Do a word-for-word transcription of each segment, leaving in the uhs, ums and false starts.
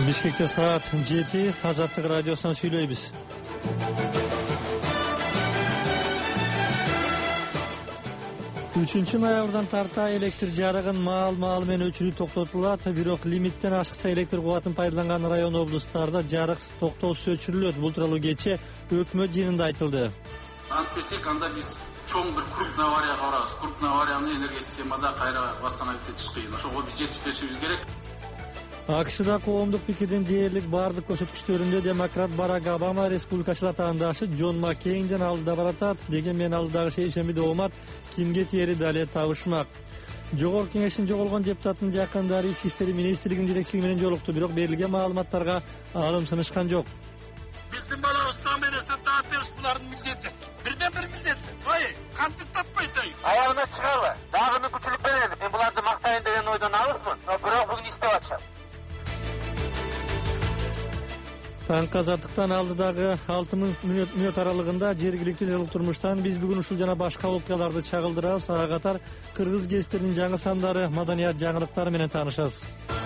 Бишкекте саат жети, Азаттык радиосунан сүйлөйбүз. үчүнчү ноябрдан тарта электр жарыгын маал-маал менен өчүрүү токтотулат, бирок лимиттен ашыкча электр кубатын пайдаланган район облустарда жарык токтоосуз өчүрүлөт. Бул тууралуу кечээ өкмөт жыйынында айтылды. Антпесек анда биз чоң бир крупный аварияга барабыз. Крупный аварияны энергия системада кайра восстановить этиш кыйын. Ошого биз жетишпешибиз керек. АКШда коомдук пикирдин дээрлик бардык көрсөткүчтөрүндө демократ Барак Обама республикачылар атаандашы Джон Маккейнден алдыда баратат. Дегенмен алдыдагы шейшемби доомат кимге тиери дале табышмак. Жогорку кеңештин жоголгон депутаттын жакындары ички иштер министрлигинин жетекчилиги менен жолукту, бирок берилген маалыматтарга алым сынышкан жок. Биздин балабыз таң менен таап бериш булардын милдети. Бирден бир милдет. Ой, кантип таппайт ой. Аягына чыгалы. Дагы мүмкүнчүлүк берели. Мен буларды мактайын деген ойдон алысмын. Бирок бүгүн иштеп атышам. Таңкы азаттыктан алдыдагы алты мүнөт аралыгында жергиликтүү жылык турмуштан биз бүгүн ушул жана башка окуяларды чагылдырабыз. Ага катар кыргыз гезиттеринин жаңы сандары, маданият жаңылыктары менен таанышасыз.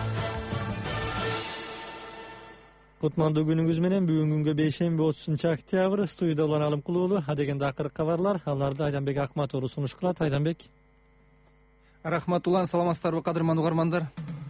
Кутмандуу күнүңүз менен. Бүгүн күнгө бейшемби отузунчу октябрь. Студияда улан Алым Кулуулу, адегенде акыркы кабарлар. Аларды Айданбек Акматову сунуш кылат. Айданбек. Рахмат улан, саламатсыздарбы кадырман угармандар.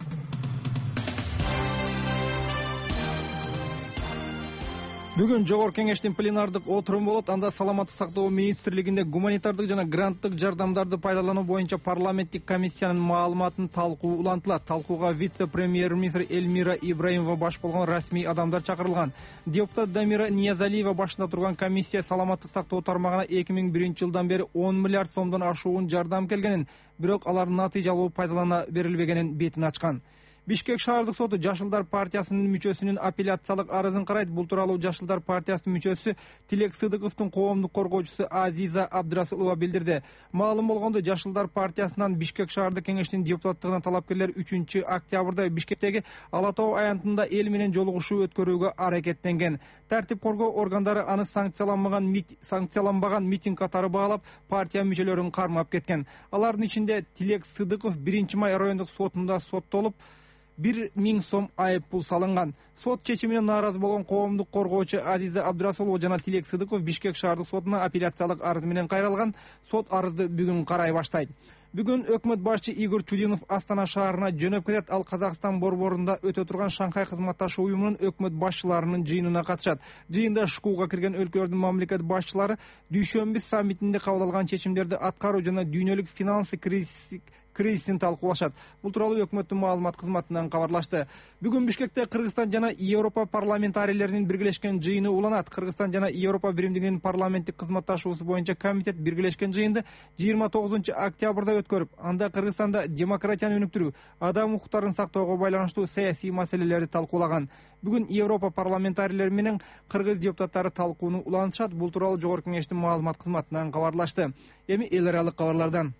Бүгүн Жогорку кеңештин пленардык отуруму болот. Анда саламаттык сактоо министрлигинде гуманитардык жана гранттык жардамдарды пайдалануу боюнча парламенттик комиссиянын маалыматын талкуу улантылат. Талкууга вице-премьер-министр Эльмира Ибраимова баш болгон расмий адамдар чакырылган. Депутат Дамира Ниязалиева башында турган комиссия саламаттык сактоо тармагына эки миң биринчи жылдан бери он миллиард сомдон ашуун жардам келгенин, бирок алар натыйжалуу пайдалана берилбегенин бетин ачкан. Бишкек шаардык соту Жашылдар партиясынын мүчөсүнүн апелляциялык арызын карайт. Бул тууралуу Жашылдар партиясынын мүчөсү Тилек Сыдыковдун коомдук коргоочусу Азиза Абдрасулова билдирди. Маалым болгондой, Жашылдар партиясынан Бишкек шаардык кеңештин депутаттыгына талапкерлер үчүнчү октябрда Бишкектеги Ала Тоо аянтында эл менен жолугушуу өткөрүүгө аракеттенген. Тартип коргоо органдары аны санкцияланбаган санкцияланбаган митинг катары баалап, партия мүчөлөрүн кармап кеткен. Алардын ичинде Тилек Сыдыков биринчи май райондук сотунда соттолуп, бир миң сом айып пул салынган. Сот чечимине нааразы болгон коомдук коргоочу Азиза Абдрасулова жана Тилек Сыдыков Бишкек шаардык сотуна апелляциялык арыз менен кайрылган. Сот арызды бүгүн карай баштайт. Бүгүн өкмөт башчы Игорь Чудинов Астана шаарына жөнөп кетет. Ал Казакстан борборунда өтө турган Шанхай кызматташуу уюмунун өкмөт башчыларынын жыйынына катышат. Жыйында ШКУга кирген өлкөлөрдүн мамлекет башчылары дүйшөмбү саммитинде кабыл алган чечимдерди аткаруу жана дүйнөлүк финансы кризис кризисин талкуулашат. Бул тууралуу өкмөттүн маалымат кызматынан кабарлашты. Бүгүн Бишкекте Кыргызстан жана Европа парламентарийлеринин биргелешкен жыйыны уланат. Кыргызстан жана Европа биримдигинин парламенттик кызматташуусу боюнча комитет биргелешкен жыйынды жыйырма тогузунчу октябрда өткөрүп, анда Кыргызстанда демократияны өнүктүрүү, адам укуктарын сактоого байланыштуу саясий маселелерди талкуулаган. Бүгүн Европа парламентарийлери менен кыргыз депутаттары талкууну улантышат. Бул тууралуу Жогорку кеңештин маалымат кызматынан кабарлашты. Эми эл аралык кабарлардан.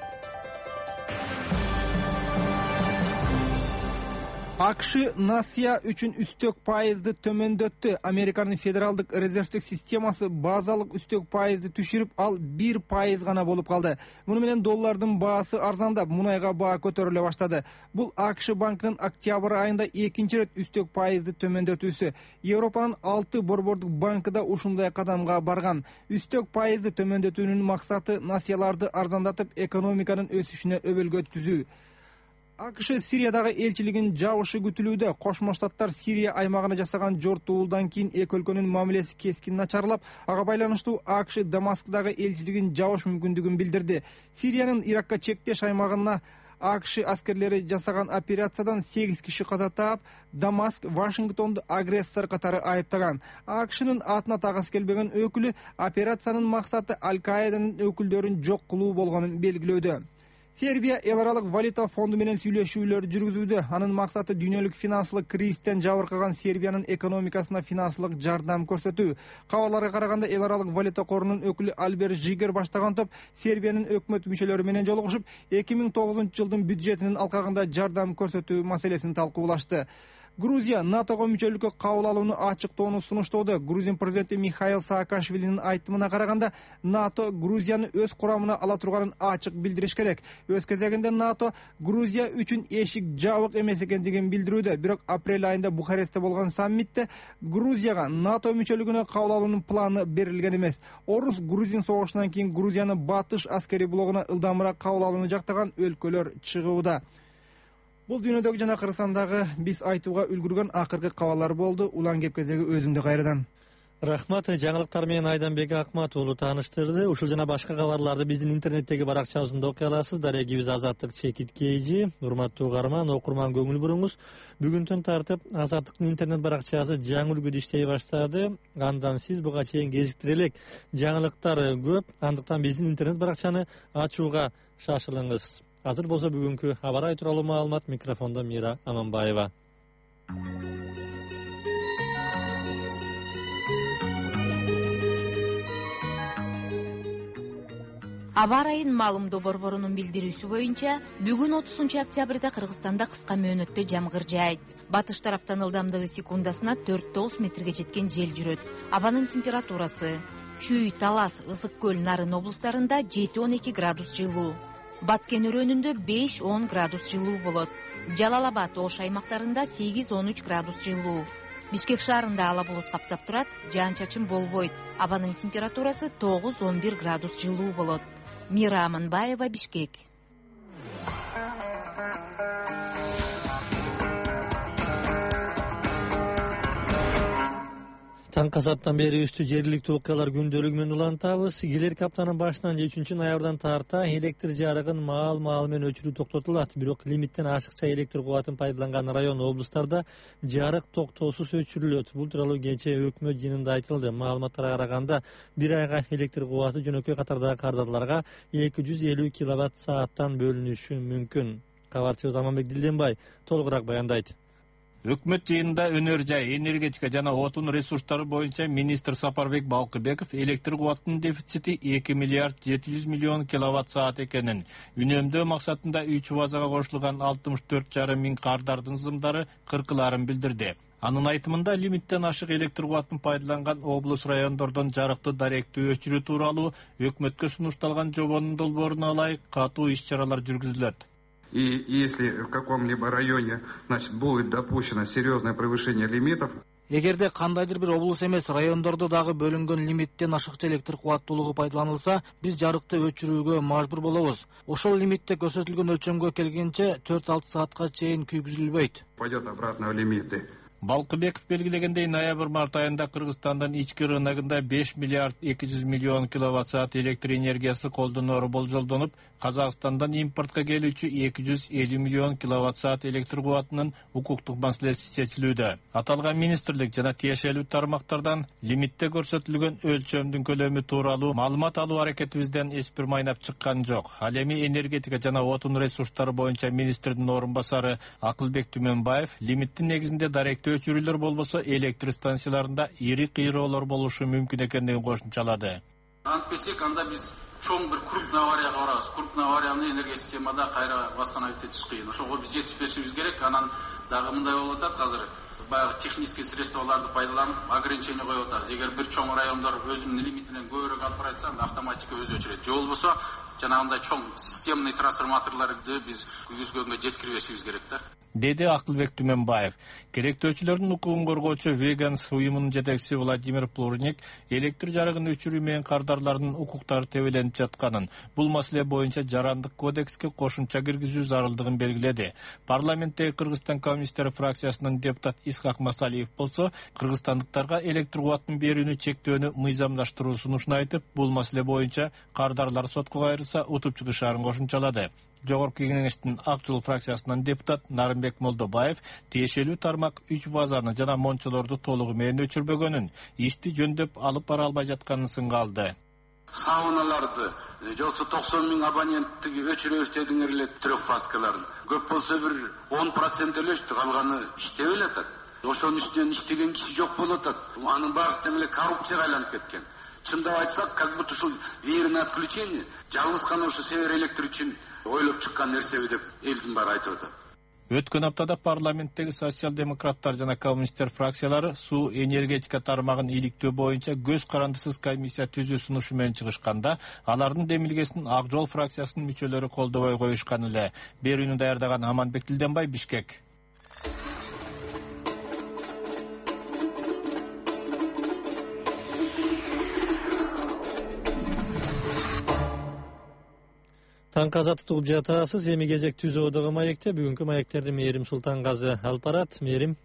АКШ насыя үчүн үстөк пайызды төмөндөттү. Американын федералдык резервдик системасы базалык үстөк пайызды түшүрүп, ал бир пайыз гана болуп калды. Муну менен доллардын баасы арзандап, мунайга баа көтөрүлө баштады. Бул АКШ банкынын октябрь айында экинчи рет үстөк пайызды төмөндөтүүсү. Европанын алты борбордук банкы да ушундай кадамга барган. Үстөк пайызды төмөндөтүүнүн максаты насыяларды арзандатып, экономиканын өсүшүнө өбөлгө түзүү. АКШ Сириядагы элчилигин жабышы күтүлүүдө. Кошмо Штаттар Сирия аймагына жасаган жортуулдан кийин эки өлкөнүн мамилеси кескин начарлап, ага байланыштуу АКШ Дамасктагы элчилигин жабыш мүмкүндүгүн билдирди. Сириянын Иракка чектеш аймагына АКШ аскерлери жасаган операциядан сегиз киши каза таап, Дамаск Вашингтонду агрессор катары айыптаган. АКШнын атына тагысы келбеген өкүлү операциянын максаты Аль-Каиданын өкүлдөрүн жок кылуу болгонун белгилөөдө. Сербия эл аралык валюта фонду менен сүйлөшүүлөр жүргүзүүдө. Анын максаты дүйнөлүк финансылык кризистен жабыркаган Сербиянын экономикасына финансылык жардам көрсөтүү. Кабарларга караганда, эл аралык валюта корунун өкүлү Альберт Жигер баштаган топ Сербиянын өкмөт мүчөлөрү менен жолугушуп, эки миң тогузунчу жылдын бюджетинин алкагында жардам көрсөтүү маселесин талкуулашты. Грузия НАТОго мүчөлүккө кабыл алууну ачыктоону сунуштоодо. Грузин президенти Михаил Саакашвилинин айтымына караганда, НАТО Грузияны өз курамына ала турганын ачык билдириш керек. Өз кезегинде НАТО Грузия үчүн эшик жабык эмес экендигин билдирүүдө. Бирок апрель айында Бухарестте болгон саммитте Грузияга НАТО мүчөлүгүнө кабыл алуунун планы берилген эмес. Орус Грузин согушунан кийин Грузияны батыш аскери блогуна ылдамыраак кабыл алууну жактаган өлкөлөр чыгууда. Бул дүйнөдөгү жана Кыргызстандагы биз айтууга үлгүргөн акыркы кабарлар болду. Улан кеп кезеги өзүндө кайрадан. Рахмат, жаңылыктар менен Айданбек Акмат уулу тааныштырды. Ушул жана башка кабарларды биздин интернеттеги баракчабызда окуй аласыз. Дарегибиз Азаттык чекит кейжи. Урматтуу угарман, окурман көңүл буруңуз. Бүгүнтөн тартып Азаттыктын интернет баракчасы жаңы үлгүдө иштей баштады. Андан сиз буга чейин кезиктире элек жаңылыктар көп. Андыктан биздин интернет баракчаны ачууга шашылыңыз. Азыр болсо бүгүнкү аба ырайы тууралуу маалымат. Микрофондо Мира Аманбаева. Аба ырайын маалымдоо борборунун билдирүүсү боюнча, бүгүн отузунчу октябрда Кыргызстанда кыска мөөнөттө жамгыр жаайт. Батыш тараптан ылдамдыгы секундасына төрт тогуз метрге жеткен жел жүрөт. Абанын температурасы Чүй, Талас, Ысык көл, Нарын облустарында жети он эки градус жылуу. Баткен өрөөнүндө беш он градус жылуу болот. Жалал-Абад, Ош аймактарында сегиз он үч градус жылуу. Бишкек шаарында ала булут каптап турат, жаан-чачын болбойт. Абанын температурасы тогуз он бир градус жылуу болот. Мира Аманбаева, Бишкек. Таңкы сааттан бери үстү жергиликтүү окуялар күндөлүгү менен улантабыз. Келерки аптанын башынан үчүнчү ноябрдан тарта электр жарыгын маал-маал менен өчүрүү токтотулат. Бирок лимиттен ашыкча электр кубатын пайдаланган район облустарда жарык токтоосуз өчүрүлөт. Бул тууралуу кечээ өкмөт жыйынында айтылды. Маалыматтарга караганда бир айга электр кубаты жөнөкөй катардагы кардарларга эки жүз элүү киловатт сааттан бөлүнүшү мүмкүн. Кабарчыбыз Аманбек Дилденбай толугураак баяндайт. Өкмөт жыйынында өнөр жай, энергетика жана отун ресурстары боюнча министр Сапарбек Балкыбеков электр кубатынын дефицити эки миллиард жети жүз миллион киловатт саат экенин, үнөмдөө максатында үч фазага кошулган алтымыш төрт жарым миң кардардын сымдары кыркыларын билдирди. Анын айтымында лимиттен ашык электр кубатын пайдаланган облус райондордон жарыкты даректүү өчүрүү тууралуу өкмөткө сунушталган жобонун долбооруна ылайык катуу иш-чаралар жүргүзүлөт. И если в каком-либо районе, значит, будет допущено серьезное превышение лимитов. Эгерде кандайдыр бир облус эмес райондордо дагы бөлүнгөн лимиттен ашыкча электр кубаттуулугу пайдаланылса, биз жарыкты өчүрүүгө мажбур болобуз. Ошол лимитте көрсөтүлгөн өлчөмгө келгенче төрт алты саатка чейин күйгүзүлбөйт. Пойдет обратно в лимиты. Балкыбеков белгилегендей, ноябрь-март айында Кыргызстандын ички рыногунда беш миллиард эки жүз миллион киловатт саат электр энергиясы колдоноору болжолдонуп, Казакстандан импортко келүүчү эки жүз элүү миллион киловатт саат электр кубатынын укуктук маселеси чечилүүдө. Аталган министрлик жана тиешелүү тармактардан лимитте көрсөтүлгөн өлчөмдүн көлөмү тууралуу маалымат алуу аракетибизден эч бир майнап чыккан жок. Ал эми энергетика жана отун ресурстары боюнча министрдин орун басары Акылбек Түмөнбаев лимиттин негизинде даректүү өчүрүүлөр болбосо электр станцияларында ири кыйроолор болушу мүмкүн экендигин кошумчалады. Антпесек анда биз чоң бир крупный аварияга барабыз. Крупный аварияны энергия системада кайра восстановить этиш кыйын. Ошого биз жетишпешибиз керек. Анан дагы мындай болуп атат азыр. Баягы технический средстволорду пайдаланып ограничение коюп атабыз. Эгер бир чоң райондор өзүнүн лимитинен көбүрөөк алып баратса, анда автоматика өзү өчүрөт. Же болбосо жанагындай чоң системный трансформаторлорду биз күйгүзгөнгө жеткирбешибиз керек да. Деди Акылбек Түмөнбаев. Керектөөчүлөрдүн укугун коргоочу Веганс уюмунун жетекчиси Владимир Плужник электр жарыгын өчүрүү менен кардарлардын укуктары тебеленип жатканын, бул маселе боюнча жарандык кодекске кошумча киргизүү зарылдыгын белгиледи. Парламенттеги Кыргызстан коммунисттери фракциясынын депутат Исхак Масалиев болсо, кыргызстандыктарга электр кубатын берүүнү чектөөнү мыйзамдаштыруу сунушун айтып, бул маселе боюнча кардарлар сотко кайрылса утуп чыгышаарын кошумчалады. Жогорку кеңештин Ак жол фракциясынан депутат Нарымбек Молдобаев тиешелүү тармак үч фазаны жана мончолорду толугу менен өчүрбөгөнүн, ишти жөндөп алып бара албай жатканын сынга алды. Сауналарды, жолсу токсон миң абоненттиги өчүрөбүз дедиңер эле трехфазкаларын. Көп болсо бир он процент эле өчтү, калганы иштебей эле. Ошонун үстүнөн иштеген киши жок болуп атат. Анын баары тең эле коррупцияга айланып кеткен. Чындап айтсак, как будто ушул веерное отключение жалгыз гана ушу Север электр үчүн ойлоп чыккан нерсеби деп элдин баары айтып атат. Өткөн аптада парламенттеги социал-демократтар жана коммунисттер фракциялары суу энергетика тармагын иликтөө боюнча көз карандысыз комиссия түзүү сунушу менен чыгышканда, алардын демилгесин Ак Жол фракциясынын мүчөлөрү колдобой коюшкан эле. Берүүнү даярдаган Аманбек Тилденбай, Бишкек. Таң каза тутуп жатасыз. Эми кезек түз одогу маекте. Бүгүнкү маектерди Мээрим Султангазы алып барат. Мээрим.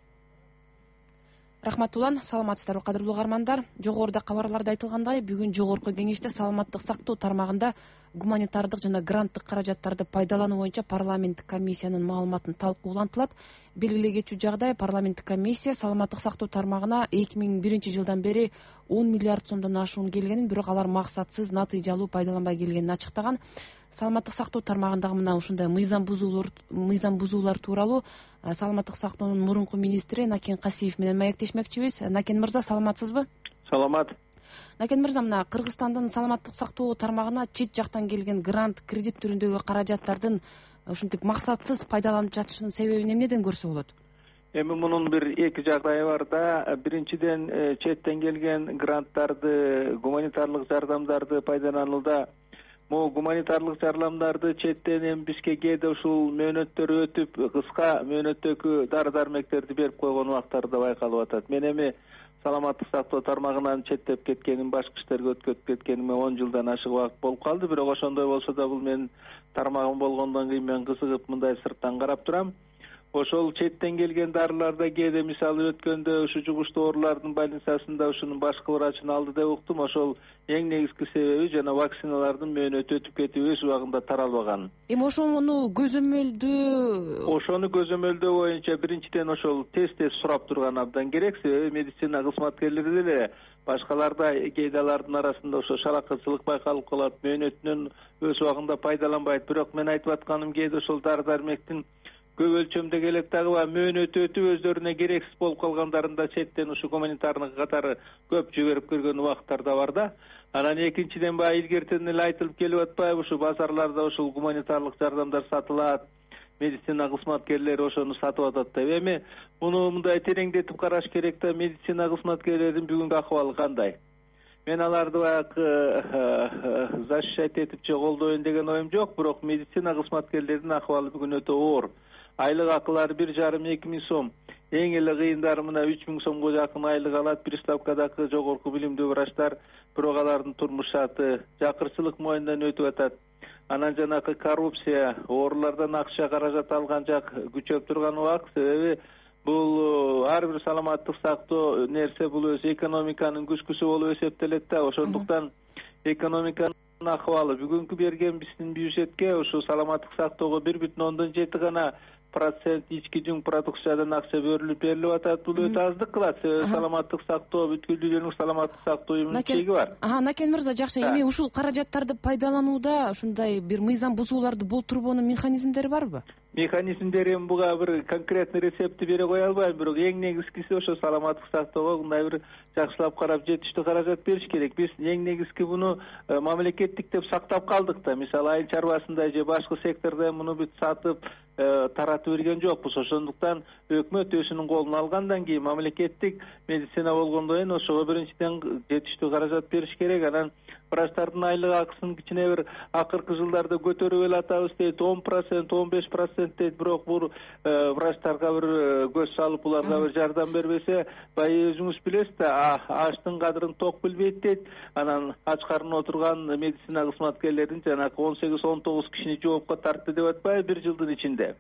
Рахмат Улан, саламатсыздарбы кадырлуу угармандар. Жогоруда кабарларда айтылгандай, бүгүн жогорку кеңеште саламаттык сактоо тармагында гуманитардык жана гранттык каражаттарды пайдалануу боюнча парламенттик комиссиянын маалыматын талкуу улантылат. Белгилей кетчү жагдай, парламенттик комиссия саламаттык сактоо тармагына эки миң биринчи жылдан бери он миллиард сомдон ашуун келгенин, бирок алар максатсыз, натыйжалуу пайдаланбай келгенин ачыктаган. Саламаттык сактоо тармагындагы мына ушундай мыйзам бузуулар мыйзам бузуулар тууралуу саламаттык сактоонун мурунку министри Накен Касиев менен маектешмекчибиз. Накен мырза, саламатсызбы? Саламат. Накен мырза, мына Кыргызстандын саламаттык сактоо тармагына чет жактан келген грант, кредит түрүндөгү каражаттардын ушинтип максатсыз пайдаланып жатышынын себебин эмнеден көрсө болот? Эми мунун бир эки жагдайы бар да. Биринчиден, четтен келген гранттарды, гуманитарлык жардамдарды пайдаланууда могу гуманитарлык жардамдарды четтен эми бизге кээде ушул мөөнөттөр өтүп, кыска мөөнөттөгү дары-дармектерди берип койгон убактарда байкалып атат. Мен эми саламаттык сактоо тармагынан четтеп кеткеним, башкы иштерге өткөп кеткениме он жылдан ашык убакыт болуп калды. Бирок ошондой болсо да бул менин тармагым болгондон кийин мен кызыгып мындай сырттан карап турам. Ошол четтен келген дарыларда кээде мисалы өткөндө ушу жугуштуу оорулардын больницасында ушунун башкы врачын алды деп уктум. Ошол эң негизги себеби жана вакциналардын мөөнөтү өтүп кетип өз убагында таралбаган. Эми ошону көзөмөлдөө ошону көзөмөлдөө боюнча биринчиден ошол тез-тез сурап турган абдан керек. Себеби медицина кызматкерлери деле башкаларда кээде алардын арасында ошо шаракырчылык байкалып калат, мөөнөтүнөн өз убагында пайдаланбайт. Бирок мен айтып атканым кээде ошол дары-дармектин көп өлчөмдө келет дагы мөөнөтү өтүп өздөрүнө керексиз болуп калгандарында четтен ушу гуманитарный катары көп жиберип көргөн убакыттар да бар да. Анан экинчиден баягы илгертен эле айтылып келип атпайбы, ушу базарларда ушул гуманитарлык жардамдар сатылат, медицина кызматкерлери ошону сатып атат деп. Эми муну мындай тереңдетип караш керек да, медицина кызматкерлеринин бүгүнкү акыбалы кандай? Мен аларды баягы защищать этип же колдойн деген оюм жок, бирок медицина кызматкерлеринин акыбалы бүгүн өтө оор. Айлык акылары бир жарым эки миң сом. Эң эле кыйындары мына үч миң сомго жакын айлык алат. Приставкадагы жогорку билимдүү врачтар, бирок алардын турмуш шарты жакырчылык моюндан өтүп атат. Анан жанагы коррупция, оорулардан акча каражат алган жак күчөп турган убак. Себеби бул ар бир саламаттык сактоо нерсе бул өз экономиканын күчкүсү болуп эсептелет да. Ошондуктан экономиканын акыбалы бүгүнкү берген биздин бюджетке ушу саламаттык сактоого бир бүтүн ондон жети гана процент ички жүң продукциядан акча бөлүнүп берилип атат. Бул өтө аздык кылат. Саламаттык сактоо бүткүл дүйнөлүк саламаттык сактоо уюмунун чеги бар. Ага, Накен мырза, жакшы. Эми ушул каражаттарды пайдаланууда ушундай бир мыйзам бузууларды болтурбоонун механизмдери барбы? Механизмдери буга бир конкретный рецептти бере кое албайм, бирок эң негизгиси ошо саламаттык сактоого мындай бир жакшылап карап жетиштүү каражат бериш керек. Биз эң негизги буну мамлекеттик деп сактап калдык да. Мисалы айыл чарбасында же башкы сектордо муну бүт сатып таратып берген жокпуз. Ошондуктан өкмөт өзүнүн колуна алгандан кийин мамлекеттик медицина болгондон кийин ошого биринчиден жетиштүү каражат бериш керек. Анан врачтардын айлык акысын кичине бир акыркы жылдарда көтөрүп эле атабыз дейт, он процент, он беш процент дейт, бирок бул врачтарга бир көз салып буларга бир жардам бербесе, баягы өзүңүз билесиз да, аштын кадырын ток билбейт дейт. Анан ач карнына отурган медицина кызматкерлерин жанагы он сегиз он тогуз кишини жоопко тартты деп атпайбы бир жылдын ичинде.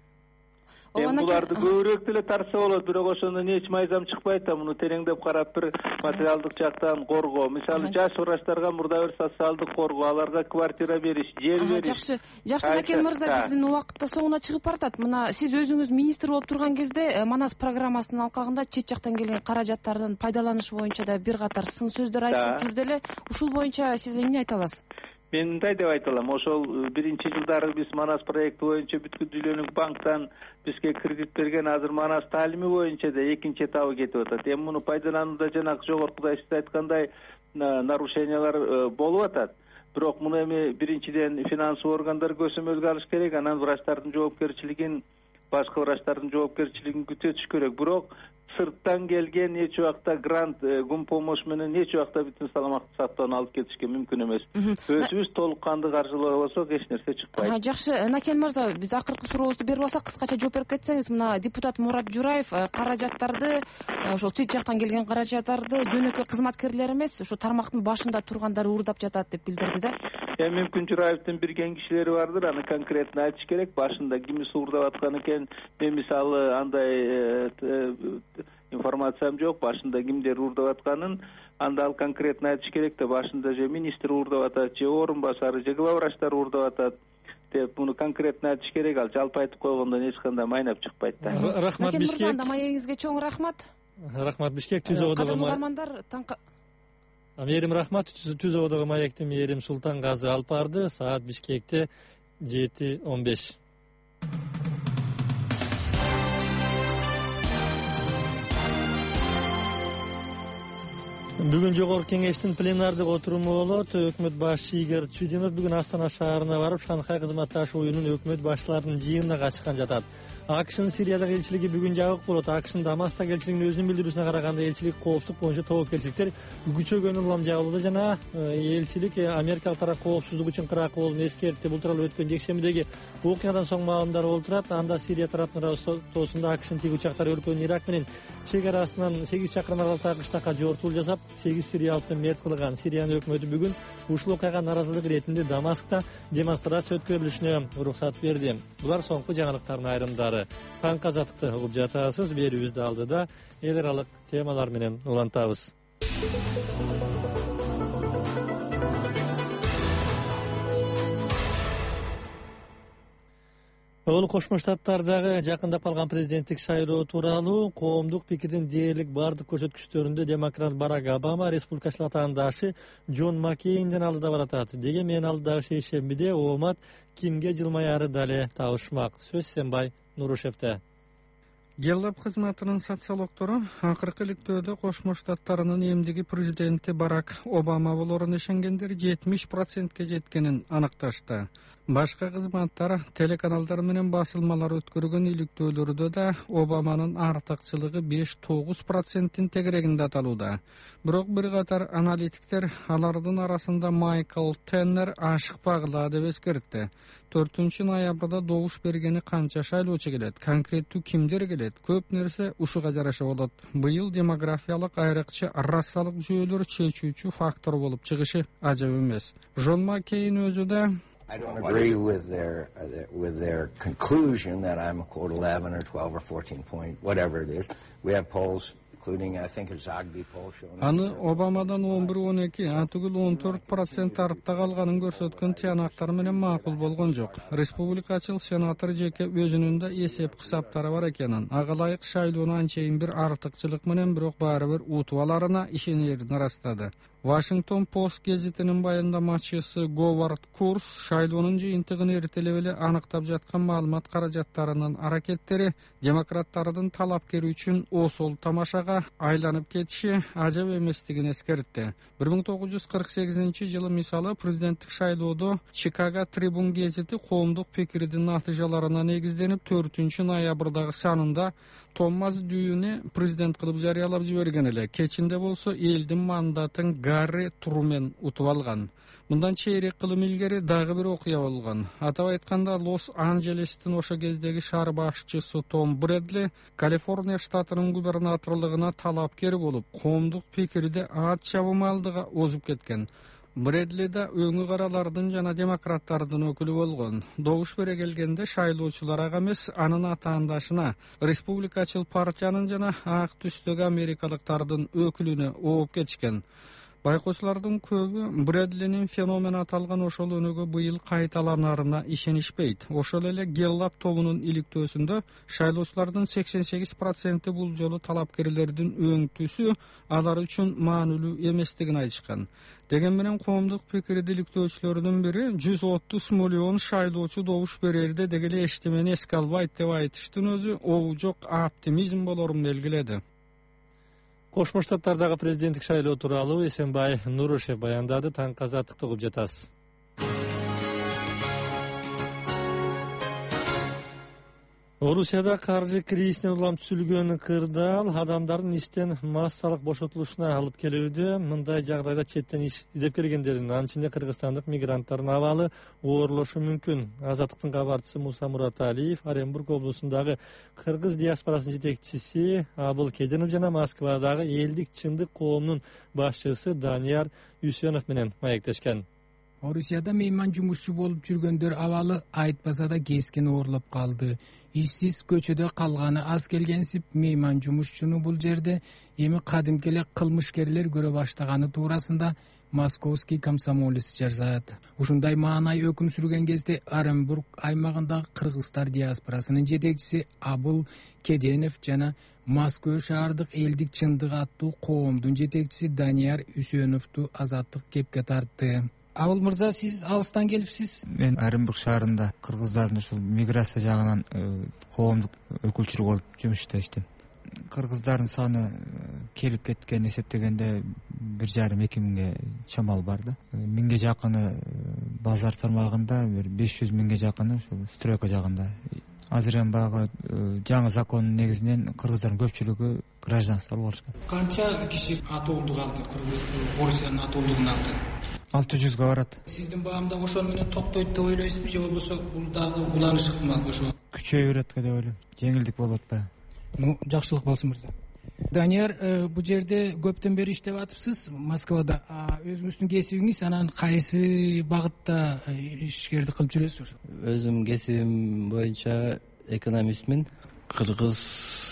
Эми буларды көбүрөөк деле тартса болот, бирок ошондон эч майзам чыкпайт да. Муну тереңдеп карап бир материалдык жактан коргоо, мисалы жаш врачтарга мурда бир социалдык коргоо, аларга квартира бериш, жер бериш. Жакшы, жакшы Накен мырза, биздин убакыт да соңуна чыгып баратат. Мына сиз өзүңүз министр болуп турган кезде Манас программасынын алкагында чет жактан келген каражаттардын пайдаланышы боюнча да бир катар сын сөздөр айтылып жүрдү эле. Ушул боюнча сиз эмне айта аласыз? Мен мындай деп айта алам. Ошол биринчи жылдары биз Манас проекти боюнча бүткүл дүйнөлүк банктан бизге кредит берген, азыр Манас таалими боюнча да экинчи этабы кетип атат. Эми муну пайдаланууда жанагы жогоркуда сиз айткандай нарушениялар болуп атат. Бирок муну эми биринчиден финансылык органдар көзөмөлгө алыш керек, анан врачтардын жоопкерчилигин башка врачтардын жоопкерчилигин күчөтүш керек. Бирок сырттан келген эч убакта грант, гум помощь менен эч убакта бүтүн саламаттык сактоону алып кетишке мүмкүн эмес. Өзүбүз толук кандуу каржылабасак эч нерсе чыкпайт. Жакшы, Накен мырза, биз акыркы сурообузду берип алсак, кыскача жооп берип кетсеңиз, мына депутат Мурат Жураев каражаттарды, ошол чет жактан келген каражаттарды жөнөкөй кызматкерлер эмес, ошо тармактын башында тургандар уурдап жатат деп билдирди да. Эми мүмкүн Жураевдин билген кишилери бардыр, аны конкретно айтыш керек. Башында ким уурдап аткан экен, мен мисалы андай информациям жок. Башында кимдер уурдап атканын, анда ал конкретно айтыш керек да. Башында же министр уурдап атат, же орун басары, же глава врачтар уурдап атат деп муну конкретно айтыш керек. Ал жалпы айтып койгондон эч кандай майнап чыкпайт да. Рахмат Бишкек. Маегиңизге чоң рахмат. Рахмат Бишкек. Түз одогу угармандар танка Мээрим рахмат. Түз одогу маекти Мээрим Султангазы алып барды. Саат Бишкекте жети он беш. Бүгүн жогорку кеңештин пленардык отуруму болот. Өкмөт башчы Игорь Чудинов бүгүн Астана шаарына барып, Шанхай кызматташ оюнун өкмөт башчыларынын жыйынына катышкан жатат. АКШнын Сириядагы элчилиги бүгүн жабык болот. АКШнын Дамастагы элчилигинин өзүнүн билдирүүсүнө караганда, элчилик коопсуздук боюнча тобокелчиликтер күчөгөнүн улам жабылды жана элчилик америкалык тарап коопсуздук үчүн кыракы болууну эскертти. Бул тууралуу өткөн жекшембидеги окуядан соң маалымдар болуп турат. Анда Сирия тараптын ортосунда АКШнын тиги учактары өлкөнүн Ирак менен чек арасынан сегиз чакырым аралыктагы кыштакка жортуул жасап, сегиз сириялыктын мерт кылган. Сириянын өкмөтү бүгүн ушул окуяга наразылык иретинде Дамаскта демонстрация өткөрүлүшүнө уруксат берди. Булар соңку жаңылыктардын айрымдары. Таң казаттыкты угуп жатасыз. Берүүбүздү алдыда эл аралык темалар менен улантабыз. Ол Кошмо Штаттардагы жакындап калган президенттик шайлоо тууралуу коомдук пикирдин дээрлик бардык көрсөткүчтөрүндө демократ Барак Обама республикачылык атаандашы Джон Маккейндин алдыда баратат. Дегенмен алдыдагы шейшембиде оомат кимге жылмаяры дале табышмак. Сөз Сенбай Нурушевте. Геллап кызматынын социологтору акыркы иликтөөдө Кошмо Штаттарынын эмдиги президенти Барак Обама болоруна ишенгендер жетимиш процентке жеткенин аныкташты. Башка кызматтар, телеканалдар менен басылмалар өткөргөн иликтөөлөрдө да Обаманын артыкчылыгы беш тогуз проценттин тегерегинде аталууда. Бирок бир катар аналитиктер алардын арасында Майкл Теннер ашыкпагыла деп эскертти. төртүнчү ноябрда добуш бергени канча шайлоочу келет, конкреттүү кимдер келет, көп нерсе ушуга жараша болот. Быйыл демографиялык айрыкча расалык жүйөлөр чечүүчү фактор болуп чыгышы ажап эмес. Джон Маккейн өзү да I don't agree with their uh, with their conclusion that I'm a quote eleven or twelve or fourteen point whatever it is. We have polls including I think a Zogby poll showing. Аны Обамадан он бир он эки, атыгыл он төрт процент артта калганын көрсөткөн тыянактар менен макул болгон жок. Республикачыл сенатор жеке өзүнүн да эсеп кысаптары бар экенин, ага ылайык шайлоону анчейин бир артыкчылык менен бирок баары бир утуп аларына ишенерин ырастады. Washington Post гезитинин баяндамачысы Говард Курс шайлоонун жыйынтыгын эртелеп эле аныктап жаткан маалымат каражаттарынын аракеттери демократтардын талапкери үчүн осол тамашага айланып кетиши ажап эместигин эскертти. бир миң тогуз жүз кырк сегизинчи жылы мисалы президенттик шайлоодо Chicago Tribune гезити коомдук пикирдин натыйжаларына негизденип төртүнчү ноябрдагы санында Томас Дүйүнү президент кылып жарыялап жиберген эле. Кечинде болсо элдин мандатын Гарри Трумен утуп алган. Мындан чейрек кылым илгери дагы бир окуя болгон. Атап айтканда, Лос-Анджелестин ошо кездеги шаар башчысы Том Брэдли Калифорния штатынын губернаторлугуна талапкер болуп, коомдук пикирде ат чабымалдыга озуп кеткен. Брэдли да өңү каралардын жана демократтардын өкүлү болгон. Добуш бере келгенде шайлоочулар ага эмес, анын атаандашына, республикачыл партиянын жана ак түстөгү америкалыктардын өкүлүнө ооп кетишкен. Байкоочулардын көбү Брэдлинин феномен аталган ошол өнөгө быйыл кайталанарына ишенишпейт. Ошол эле Геллап тобунун иликтөөсүндө шайлоочулардын сексен сегиз проценти бул жолу талапкерлердин өңтүсү алар үчүн маанилүү эместигин айтышкан. Деген менен коомдук пикирди иликтөөчүлөрдүн бири жүз отуз миллион шайлоочу добуш берерде деги эле эчтемени эске албайт деп айтыштын өзү обу жок оптимизм болорун белгиледи. Кошмо Штаттардагы президенттик шайлоо тууралуу Эсенбай Нурушев баяндады. Таң казаттыкты угуп жатасыз. Орусияда каржы кризисине улам түзүлгөн кырдаал адамдардын иштен массалык бошотулушуна алып келүүдө. Мындай жагдайда четтен иш издеп келгендердин, анын ичинде кыргызстандык мигранттардын абалы оорлошу мүмкүн. Азаттыктын кабарчысы Муса Мураталиев Оренбург облусундагы кыргыз диаспорасынын жетекчиси Абыл Кеденов жана Москвадагы элдик чындык коомдун башчысы Данияр Үсөнов менен маектешкен. Орусияда мейман жумушчу болуп жүргөндөр абалы айтпаса да кескин оорлоп калды. Ишсиз көчөдө калганы аз келгенсип мейман жумушчуну бул жерде эми кадимки эле кылмышкерлер көрө баштаганы туурасында Московский комсомолец жазат. Ушундай маанай өкүм сүргөн кезде Оренбург аймагындагы кыргыздар диаспорасынын жетекчиси Абыл Кеденов жана Москва шаардык элдик чындык аттуу коомдун жетекчиси Данияр Үсөновду азаттык кепке тартты. Абыл мырза, сиз алыстан келипсиз? Мен Оренбург шаарында кыргыздардын ушул миграция жагынан коомдук өкүлчүлүк болуп жумуш иштештим. Кыргыздардын саны келип кеткен эсептегенде бир жарым эки миңге чамал бар да. Миңге жакыны базар тармагында, бир беш жүз миңге жакыны ушул стройка жагында. Азыр эми баягы жаңы закондун негизинен кыргыздардын көпчүлүгү гражданство болушкан. Канча киши атоолдук алды кыргыз Орусиянын атоолдугун алды? алты жүзгө барат. Сиздин баамда ошону менен токтойт деп ойлойсузбу, же болбосо бул дагы уланыш ыкмал ошо? Күчөйө берет деп ойлойм. Жеңилдик болот атпайбы? Ну, жакшылык болсун мырза. Данияр, бул жерде көптөн бери иштеп атыпсыз Москвада. Өзүңүздүн кесибиңиз анан кайсы багытта ишкердик кылып жүрөсүз ошо? Өзүм кесибим боюнча экономистмин. Кыргыз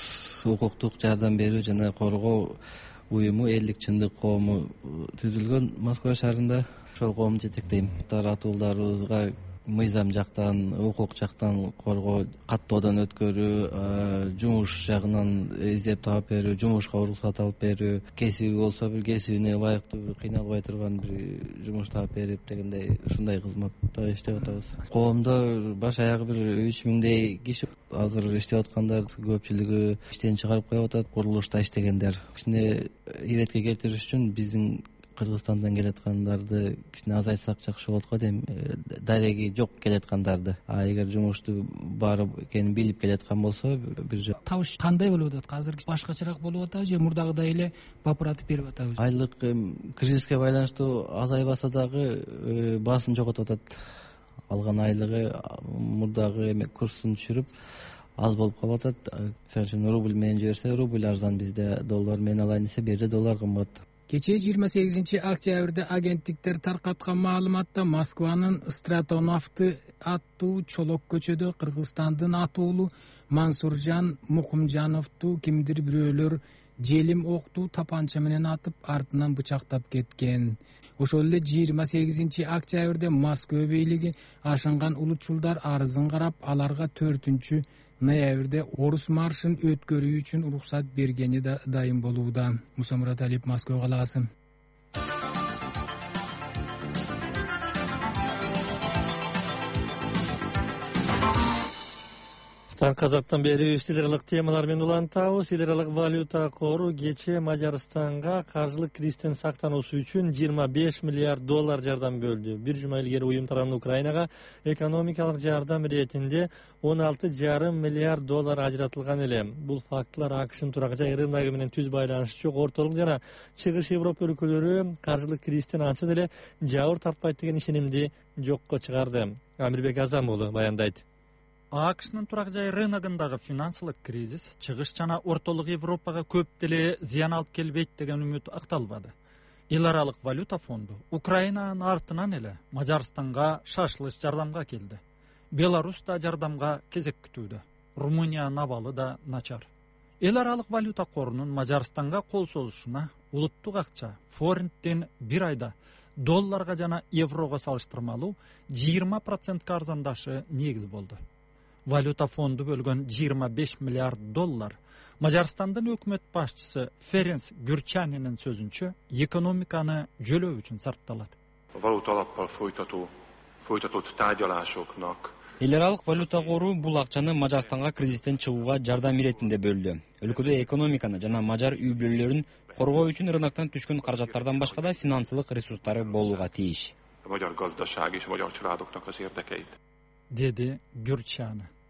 укуктук жардам берүү жана коргоо уюму элдик чындык коому түзүлгөн Москва шаарында. Ошол коомду жетектейм. Таратууларыбызга мыйзам жактан, укук жактан коргоо, каттоодон өткөрүү, жумуш жагынан издеп таап берүү, жумушка уруксат алып берүү, кесиби болсо бир кесибине ылайыктуу бир кыйналбай турган бир жумуш таап берип дегендей ушундай кызматта иштеп атабыз. Коомдо баш аягы бир үч миңдей киши азыр иштеп аткандар көпчүлүгү иштен чыгарып коюп атат, курулушта иштегендер. Кичине иретке келтириш үчүн биздин Кыргызстандан келаткандарды кичине азайтсак жакшы болот го дейм. Дареги жок келаткандарды. А эгер жумушту барып экенин билип келаткан болсо бир жок. Табыш кандай болуп атат? Азыр башкачараак болуп атабы же мурдагыдай эле бапыратып берип атабы? Айлык кризиске байланыштуу азайбаса дагы баасын жоготуп атат. Алган айлыгы мурдагы эме курсун түшүрүп аз болуп калып атат. Мисалы үчүн рубль менен жиберсе рубль арзан, бизде доллар менен алайын десе бир доллар кымбат. Кечээ жыйырма сегизинчи октябрда агенттиктер таркаткан маалыматта Москванын Стратонавты аттуу чолок көчөдө Кыргызстандын атуулу Мансуржан Мукумжановду кимдир бирөөлөр желим октуу тапанча менен атып, артынан бычактап кеткен. Ошол эле жыйырма сегизинчи октябрда Москва бийлиги ашынган улутчулдар арызын карап, аларга төртүнчү ноябрда орус маршын өткөрүү үчүн уруксат бергени да дайым болууда. Муса Мураталиев, Москва калаасы. Таңкы азаттан бери силералык темалар менен улантабыз. Силералык валюта кору кечээ Мажарстанга каржылык кризистен сактануусу үчүн жыйырма беш миллиард доллар жардам бөлдү. Бир жума илгери уюм тарабынан Украинага экономикалык жардам иретинде он алты жарым миллиард доллар ажыратылган эле. Бул фактылар АКШнын турак жай рыногу менен түз байланышы жок ортолук жана чыгыш Европа өлкөлөрү каржылык кризистен анча деле жабыр тартпайт деген ишенимди жокко чыгарды. Амирбек Азамуулу баяндайт. АКШнын турак жай рыногундагы финансылык кризис чыгыш жана ортолук Европага көп деле зыян алып келбейт деген үмүт акталбады. Эл аралык валюта фонду Украинанын артынан эле Мажарстанга шашылыш жардамга келди. Беларусь да жардамга кезек күтүүдө. Румыниянын абалы да начар. Эл аралык валюта корунун Мажарстанга кол созушуна улуттук акча форинттен бир айда долларга жана еврого салыштырмалуу жыйырма процентке арзандашы негиз болду. Валюта фонду бөлгөн жыйырма беш миллиард доллар Мажарстандын өкмөт башчысы Ференс Гүрчанинин сөзүнчө экономиканы жөлөө үчүн сарпталат. Valuta alappal folytató folytatott tárgyalásoknak Эл аралык валюта кору бул акчаны Мажарстанга кризистен чыгууга жардам иретинде бөлдү. Өлкөдө экономиканы жана мажар үй бүлөлөрүн коргоо үчүн рыноктон түшкөн каражаттардан башка да финансылык ресурстары болууга тийиш. A magyar gazdaság és a magyar családoknak az érdekeit. Dedi Gürçani.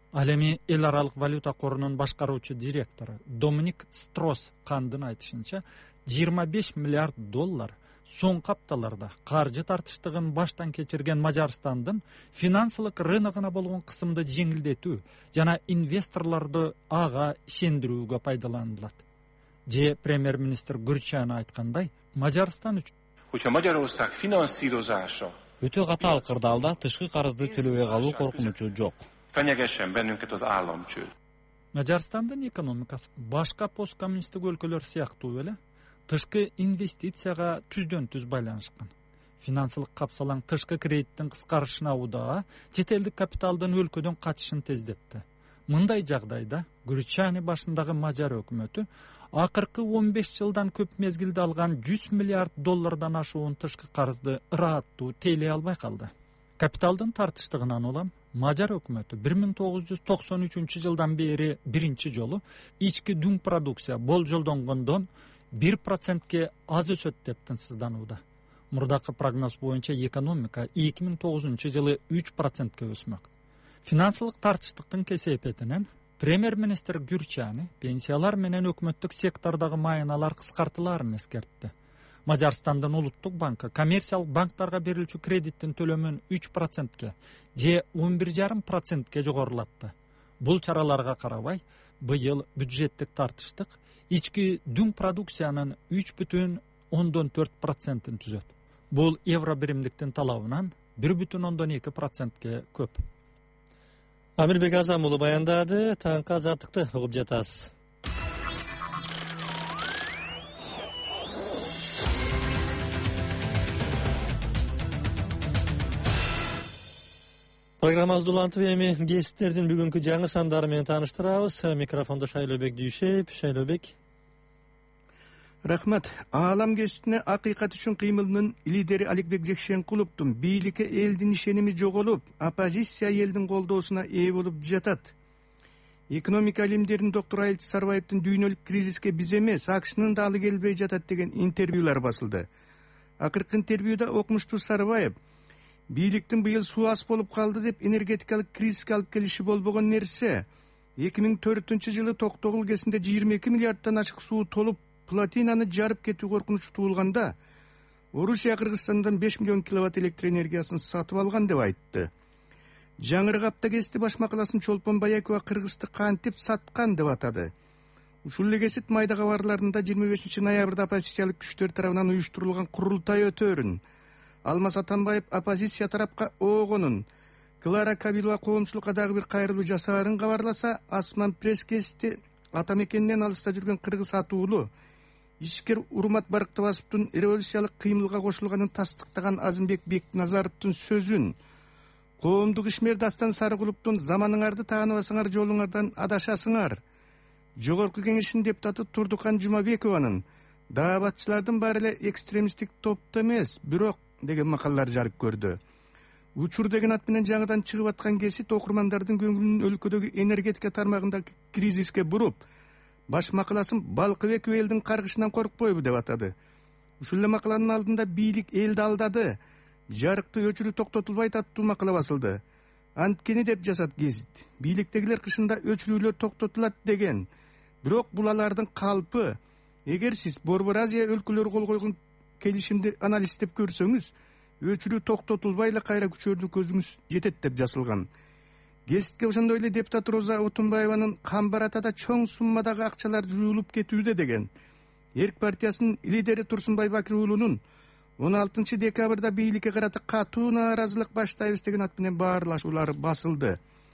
Ал эми эл аралык валюта корунун башкаруучу директору Доминик Строс кандын айтышынча жыйырма беш миллиард доллар соңку апталарда каржы тартыштыгын баштан кечирген Мажарстандын финансылык рыногуна болгон кысымды жеңилдетүү жана инвесторлорду ага ишендирүүгө пайдаланылат. Же премьер-министр Гүрчани айткандай, Мажарстан үчүн Hogyha Magyarország finanszírozása өтө катаал кырдаалда тышкы карызды төлөбөй калуу коркунучу жок. Fenyegessen bennünket az államcsőd. Мажарстандын экономикасы башка посткоммунисттик өлкөлөр сыяктуу эле тышкы инвестицияга түздөн түз байланышкан. Финансылык капсалаң тышкы кредиттин кыскарышына удаа чет элдик капиталдын өлкөдөн качышын тездетти. Мындай жагдайда Гүрчани башындагы Мажар өкмөтү акыркы он беш жылдан көп мезгилде алган жүз миллиард доллардан ашуун тышкы карызды ырааттуу тейлей албай калды. Капиталдын тартыштыгынан улам Мажар өкмөтү бир миң тогуз жүз токсон үчүнчү жылдан бери биринчи жолу ички дүң продукция болжолдонгондон бир процентке аз өсөт деп тынчсызданууда. Мурдакы прогноз боюнча экономика эки миң тогузунчу жылы үч процентке өсмөк. Финансылык тартыштыктын кесепетинен премьер-министр Гүрчани пенсиялар менен өкмөттүк сектордагы майыналар кыскартыларын эскертти. Мажарстандын улуттук банкы коммерциялык банктарга берилчү кредиттин төлөмүн үч процентке же он бир жарым процентке жогорулатты. Бул чараларга карабай, быйыл бюджеттик тартыштык ички дүң продукциянын үч бүтүн ондон төрт процентин түзөт. Бул евро биримдиктин талабынан бир бүтүн ондон эки процентке көп. Амирбек Азам уулу баяндады, таңкы азаттыкты угуп жатасыз. Программабызды улантып эми гесттердин бүгүнкү жаңы сандары менен тааныштырабыз. Микрофондо Шайлообек Дүйшеев. Шайлообек. Рахмат. Аалам гестине акыйкат үчүн кыймылынын лидери Аликбек Жекшенкуловдун бийликке элдин ишеними жоголуп, оппозиция элдин колдоосуна ээ болуп жатат. Экономика илимдеринин доктору Айылчы Сарбаевдин дүйнөлүк кризиске биз эмес, АКШнын да алы келбей жатат деген интервьюлар басылды. Акыркы интервьюда окумуштуу Сарбаев бийликтин быйыл суу аз болуп калды деп энергетикалык кризиске алып келиши болбогон нерсе, эки миң төртүнчү жылы Токтогул кезинде жыйырма эки миллиарддан ашык суу толуп плотинаны жарып кетүү коркунучу туулганда, Орусия Кыргызстандан беш миллион киловатт электр энергиясын сатып алган деп айтты. Жаңырык Аптагести баш макаласын Чолпон Баякова Кыргызды кантип саткан деп атады. Ушул эле кесип майда кабарларында жыйырма бешинчи ноябрда оппозициялык күчтөр тарабынан уюштурулган курултай өтөөрүн, Алмаз Атамбаев оппозиция тарапка оогонун, Клара Кабилова коомчулукка дагы бир кайрылуу жасаарын кабарласа, Асман пресс-кести атамекенинен алыста жүргөн кыргыз атуулу ишкер Урмат Барктыбасовдун революциялык кыймылга кошулганын тастыктаган Азымбек Бекназаровдун сөзүн, коомдук ишмер Дастан Сарыкуловдун заманыңарды тааныбасаңар жолуңардан адашасыңар, Жогорку кеңештин депутаты Турдукан Жумабекованын даабатчылардын баары эле экстремисттик топто эмес, бирок деген макалалар жарык көрдү. Учур деген ат менен жаңыдан чыгып аткан кесит окурмандардын көңүлүн өлкөдөгү энергетика тармагындагы кризиске буруп, баш макаласын Балкыбек элдин каргышынан коркпойбу деп атады. Ушул эле макаланын алдында бийлик элди алдады, жарыкты өчүрүү токтотулбайт аттуу макала басылды. Анткени деп жасат гезит. Бийликтегилер кышында өчүрүүлөр токтотулат деген. Бирок бул алардын калпы. Эгер сиз Борбор Азия өлкөлөрү кол койгон келишимди анализдеп көрсөңүз, өчүрүү токтотулбай эле кайра күчөрүүнү көзүңүз жетет деп жазылган. Гезитке ошондой эле депутат Роза Отунбаеванын Камбаратада чоң суммадагы акчалар жуюлуп кетүүдө деген. Эрк партиясынын лидери Турсунбай Бакир уулунун он алтынчы декабрда бийликке карата катуу нааразылык баштайбыз деген ат менен баарлашуулар басылды.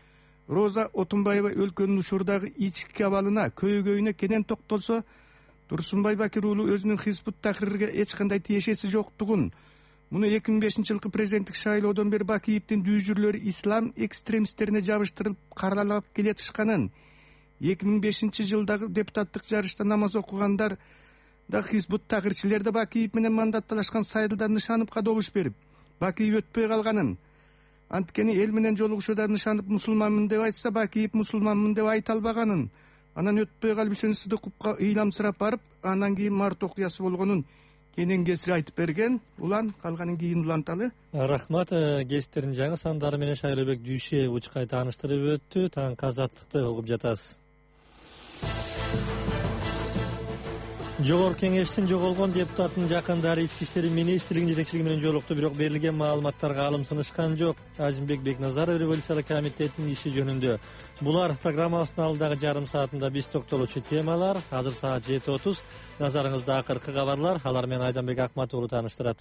Роза Отунбаева өлкөнүн учурдагы ички абалына, көйгөйүнө кенен токтолсо, Турсунбай Бакир уулу өзүнүн Хизбут Тахрирге эч кандай тиешеси жоктугун, муну эки миң бешинчи жылкы президенттик шайлоодон бери Бакиевдин дүүжүрлөрү ислам экстремисттерине жабыштырылып каралап келатышканын, эки миң бешинчи жылдагы депутаттык жарышта намаз окугандар да Хизбут Тахрирчилер да Бакиев менен мандатталашкан сайдылдар нышанып добуш берип, Бакиев өтпөй калганын, анткени эл менен жолугушууда нышанып мусулманмын деп айтса, Бакиев мусулманмын деп айта албаганын, анан өтпөй калып ишеничсиздик укупка ыйламсырап барып, андан кийин март окуясы болгонун энен кесири айтып берген. Улан калганын кийин уланталы. Рахмат, кестердин жаңы сандары менен Шайлообек Дүйшеев учкай тааныштырып өттү. Таң казаттыкты угуп жатасыз. Жогорку кеңештин жоголгон депутаттын жакындары ички иштер министрлигинин жетекчилиги менен жолукту, бирок берилген маалыматтарга алым сынышкан жок. Азимбек Бекназаров революциялык комитеттин иши жөнүндө. Булар программасынын алдагы жарым саатында биз токтолучу темалар. Азыр саат жети отуз. Назарыңызда акыркы кабарлар. Алар менен Айданбек Акмат уулу тааныштырат.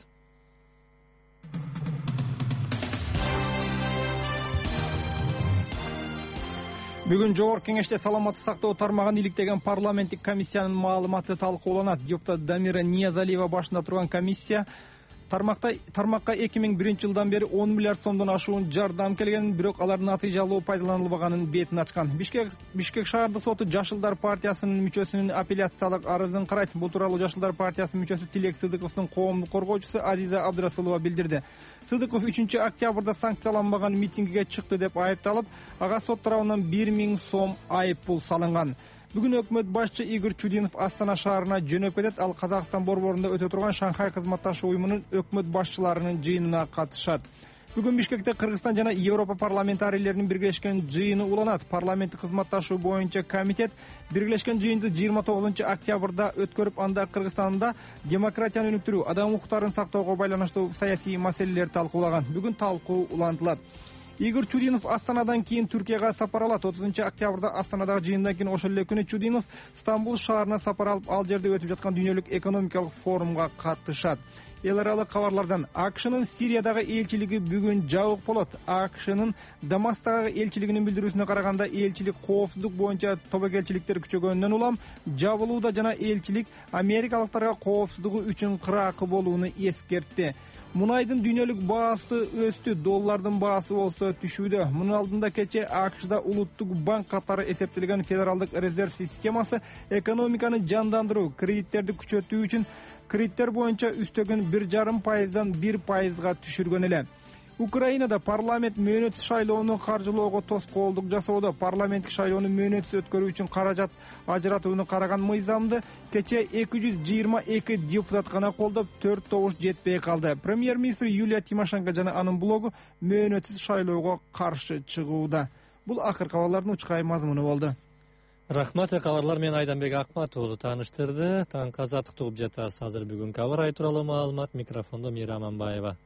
Бүгүн жогорку кеңеште саламаттык сактоо тармагын иликтеген парламенттик комиссиянын маалыматы талкууланат. Депутат Дамира Ниязалиева башында турган комиссия тармакта тармакка эки миң биринчи жылдан бери он миллиард сомдон ашуун жардам келгенин, бирок алар натыйжалуу пайдаланылбаганын бетин ачкан. Бишкек Бишкек шаардык соту Жашылдар партиясынын мүчөсүнүн апелляциялык арызын карайт. Бул тууралуу Жашылдар партиясынын мүчөсү Тилек Сыдыковдун коомдук коргоочусу Азиза Абдрасулова билдирди. Сыдыков үчүнчү октябрда санкцияланбаган митингиге чыкты деп айыпталып, ага сот тарабынан бир миң сом айып пул салынган. Бүгүн өкмөт башчы Игорь Чудинов Астана шаарына жөнөп кетет. Ал Казакстан борборунда өтө турган Шанхай кызматташы уюмунун өкмөт башчыларынын жыйынына катышат. Бүгүн Бишкекте Кыргызстан жана Европа парламентарийлеринин биргелешкен жыйыны уланат. Парламенттик кызматташуу боюнча комитет биргелешкен жыйынды жыйырма тогузунчу октябрда өткөрүп, анда Кыргызстанда демократияны өнүктүрүү, адам укуктарын сактоого байланыштуу саясий маселелер талкуулаган. Бүгүн талкуу улантылат. Игорь Чудинов Астанадан кийин Түркияга сапар алат. отузунчу октябрда Астанадагы жыйындан кийин ошол эле күнү Чудинов Стамбул шаарына сапар алып, ал жерде өтүп жаткан дүйнөлүк экономикалык форумга катышат. Эл аралык кабарлардан АКШнын Сириядагы элчилиги бүгүн жабык болот. АКШнын Дамасктагы элчилигинин билдирүүсүнө караганда, элчилик коопсуздук боюнча тобокелчиликтер күчөгөнүнөн улам жабылууда жана элчилик америкалыктарга коопсуздугу үчүн кыраакы болууну эскертти. Мунайдын дүйнөлүк баасы өстү, доллардын баасы болсо түшүүдө. Мунун алдында кече АКШда улуттук банк катары эсептелген Федералдык резерв системасы экономиканы жандандыруу, кредиттерди күчөтүү үчүн кредиттер боюнча үстөгөн бир жарым пайыздан бир пайызга түшүргөн эле. Украинада парламент мөөнөтсүз шайлоону каржылоого тоскоолдук жасоодо. Парламенттик шайлоону мөөнөтсүз өткөрүү үчүн каражат ажыратууну караган мыйзамды кече эки жүз жыйырма эки депутат гана колдоп, төрт добуш жетпей калды. Премьер-министр Юлия Тимошенко жана анын блогу мөөнөтсүз шайлоого каршы чыгууда. Бул акыркы кабарлардын учкай мазмуну болду. Рахмат, кабарлар менен Айданбек Акмат уулу тааныштырды. Таң казаттыкты угуп жатасыз. Азыр бүгүн кабар ай тууралуу маалымат, микрофондо Мира Аманбаева.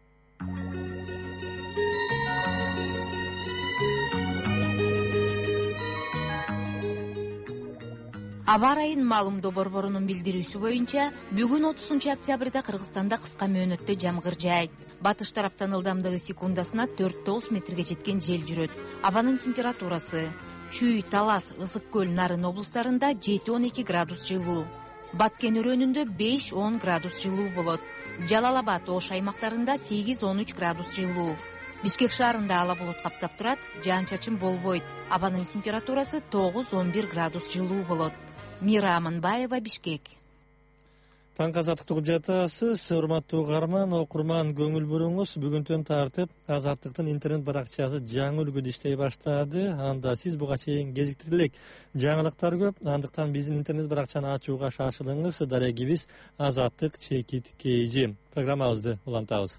Аба ырайын маалымдоо борборунун билдирүүсү боюнча, бүгүн отузунчу октябрда Кыргызстанда кыска мөөнөттө жамгыр жаайт. Батыш тараптан ылдамдыгы секундасына төрт тогуз метрге жеткен жел жүрөт. Абанын температурасы Чүй, Талас, Ысык көл, Нарын облустарында жети он эки градус жылуу. Баткен өрөөнүндө беш он градус жылуу болот. Жалал Абад, Ош аймактарында сегиз он үч градус жылуу. Бишкек шаарында ала булут каптап турат, жаан-чачын болбойт. Абанын температурасы тогуз он бир градус жылуу болот. Мира Аманбаева, Бишкек. Таң казаттыкты угуп жатасыз. Урматтуу угарман, окурман, көңүл буруңуз. Бүгүнтөн тартып Азаттыктын интернет баракчасы жаңы үлгүдө иштей баштады. Анда сиз буга чейин кезиктирилек жаңылыктар көп. Андыктан биздин интернет баракчаны ачууга шашылыңыз. Дарегибиз Азаттык чекит кейжи. Программабызды улантабыз.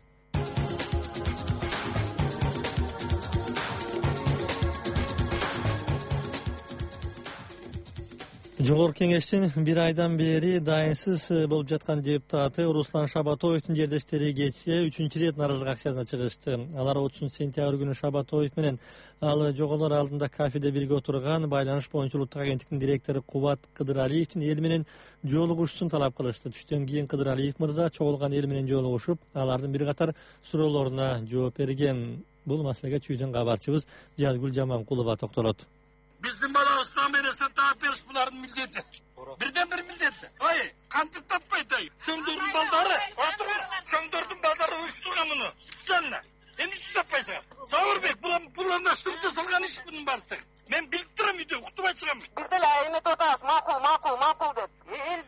Жогорку кеңештин бир айдан бери дайынсыз болуп жаткан депутаты Руслан Шабатоевдин жердештери кечээ үчүнчү ирет нааразылык акциясына чыгышты. Алар отузунчу сентябрь күнү Шабатоев менен ал жогонор алдында кафеде бирге отурган байланыш боюнча улуттук агенттиктин директору Кубат Кыдыралиевдин эл менен жолугушуусун талап кылышты. Түштөн кийин Кыдыралиев мырза чогулган эл менен жолугушуп, алардын бир катар суроолоруна жооп берген. Бул маселеге чүйдөн кабарчыбыз Жазгүл Жаманкулова токтолот. Биздин балабыздан берсе таап бериш булардын милдети. Бирден бир милдети. Ой, кантип таппайт ай. Чоңдордун балдары, чоңдордун балдары уюштурган муну. Специально. Эмне үчүн таппайсыңар? Сабырбек, булар булардаштырып жасалган иш бунун баардыгы. Мен билип турам үйдө, уктубай чыгам. Биз деле эметип атабыз, макул, макул, макул деп. Эл элдин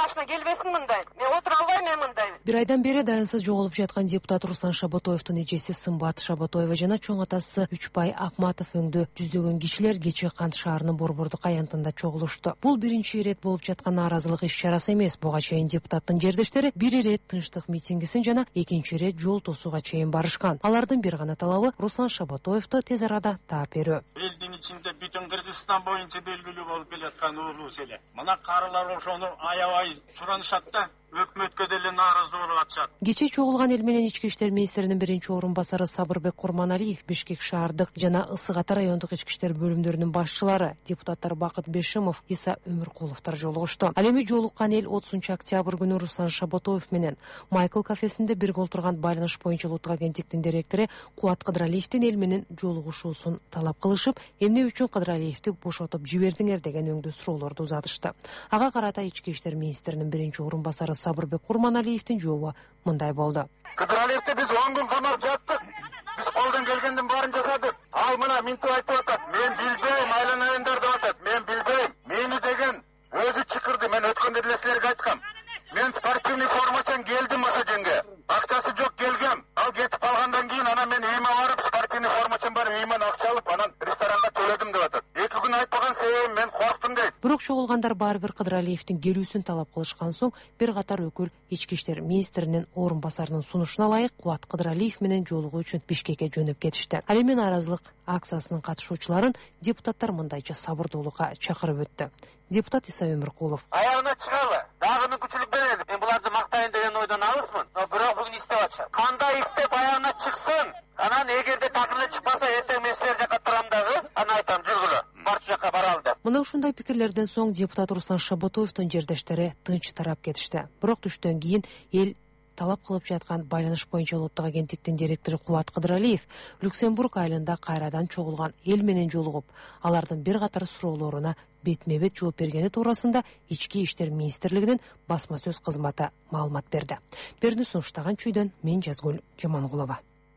башына келбесин мындай. Мен отура албайм мен мындай. Бир айдан бери даянсыз жоголуп жаткан депутат Руслан Шабатоевдун эжеси Сымбат Шабатоева жана чоң атасы Үчбай Акматов өңдө жүздөгөн кишилер кечээ Кант шаарынын Борбордук аянтында чогулушту. Бул биринчи ирет болуп жаткан нааразылык иш-чарасы эмес. Буга чейин депутаттын жердештери бир ирет тынчтык митингисин жана экинчи ирет жол тосууга чейин барышкан. Алардын бир гана талабы Руслан Шабатоевду тез арада таап берүү. Элдин ичинде бүтүн Кыргызстан боюнча белгилүү болуп келаткан уулуу селе. Мына карылар ошону аябай суранышат да. Өкмөткө деле нааразы болуп атышат. Кечээ чогулган эл менен ички иштер министринин биринчи орун басары Сабырбек Курманалиев, Бишкек шаардык жана Ысык Ата райондук ички иштер бөлүмдөрүнүн башчылары, депутаттар Бакыт Бешимов, Иса Өмүркуловдор жолугушту. Ал эми жолуккан эл отузунчу октябрь күнү Руслан Шабатоев менен Майкл кафесинде бирге отурган байланыш боюнча улуттук агенттиктин директору Кубат Кыдыралиевдин эл менен жолугушуусун талап кылышып, эмне үчүн Кыдыралиевди бошотуп жибердиңер деген өңдүү суроолорду узатышты. Ага карата ички иштер министринин биринчи орун басары Сабырбек Курманалиевдин жообу мындай болду. Кыдыралиевди биз он күн камап жаттык. Биз колдон келгендин баарын жасадык. Ал мына минтип айтып атат. Мен билбейм, айланайындар деп атат. Мен билбейм. Мени деген өзү чыкырды. Мен өткөндө деле силерге айткам. Мен спортивный формачан келдим ошо жерге. Акчасы жок келгем. Ал кетип калгандан кийин анан мен үйүмө барып спортивный формачан барып үйүмөн акча алып анан ресторанга төлөдүм деп атат. эки күн айтпаган себебим мен корктум дейт. Бирок чогулгандар баары бир Кыдыралиевдин келүүсүн талап кылышкан соң бир катар өкүл ички иштер министринин орун басарынын сунушуна ылайык Кубат Кыдыралиев менен жолугуу үчүн Бишкекке жөнөп кетишти. Ал эми нааразылык акциясынын катышуучуларын депутаттар мындайча сабырдуулукка чакырып өттү. Депутат Иса Өмүркулов. Аягына чыгалы. Дагыны күчүлүк берели. Мен буларды мактайын деген ойдон алысмын. Бирок бүгүн иштеп атышат. Кандай иштеп аягына чыксын. Анан эгерде такыр чыкпаса эртең мен силер жака турам дагы, анан айтам жүргүлө. Барчу жака баралы деп. Мына ушундай пикирлерден соң депутат Руслан Шабатоевдун жердештери тынч тарап кетишти. Бирок түштөн кийин эл талап кылып жаткан байланыш боюнча улуттук агенттиктин директору Кубат Кыдыралиев Люксембург айылында кайрадан чогулган эл менен жолугуп, алардын бир катар суроолоруна бетме-бет жооп бергени туурасында ички иштер министрлигинин басма сөз кызматы маалымат берди. Берүүнү сунуштаган чүйдөн мен Жазгүл Жамангулова.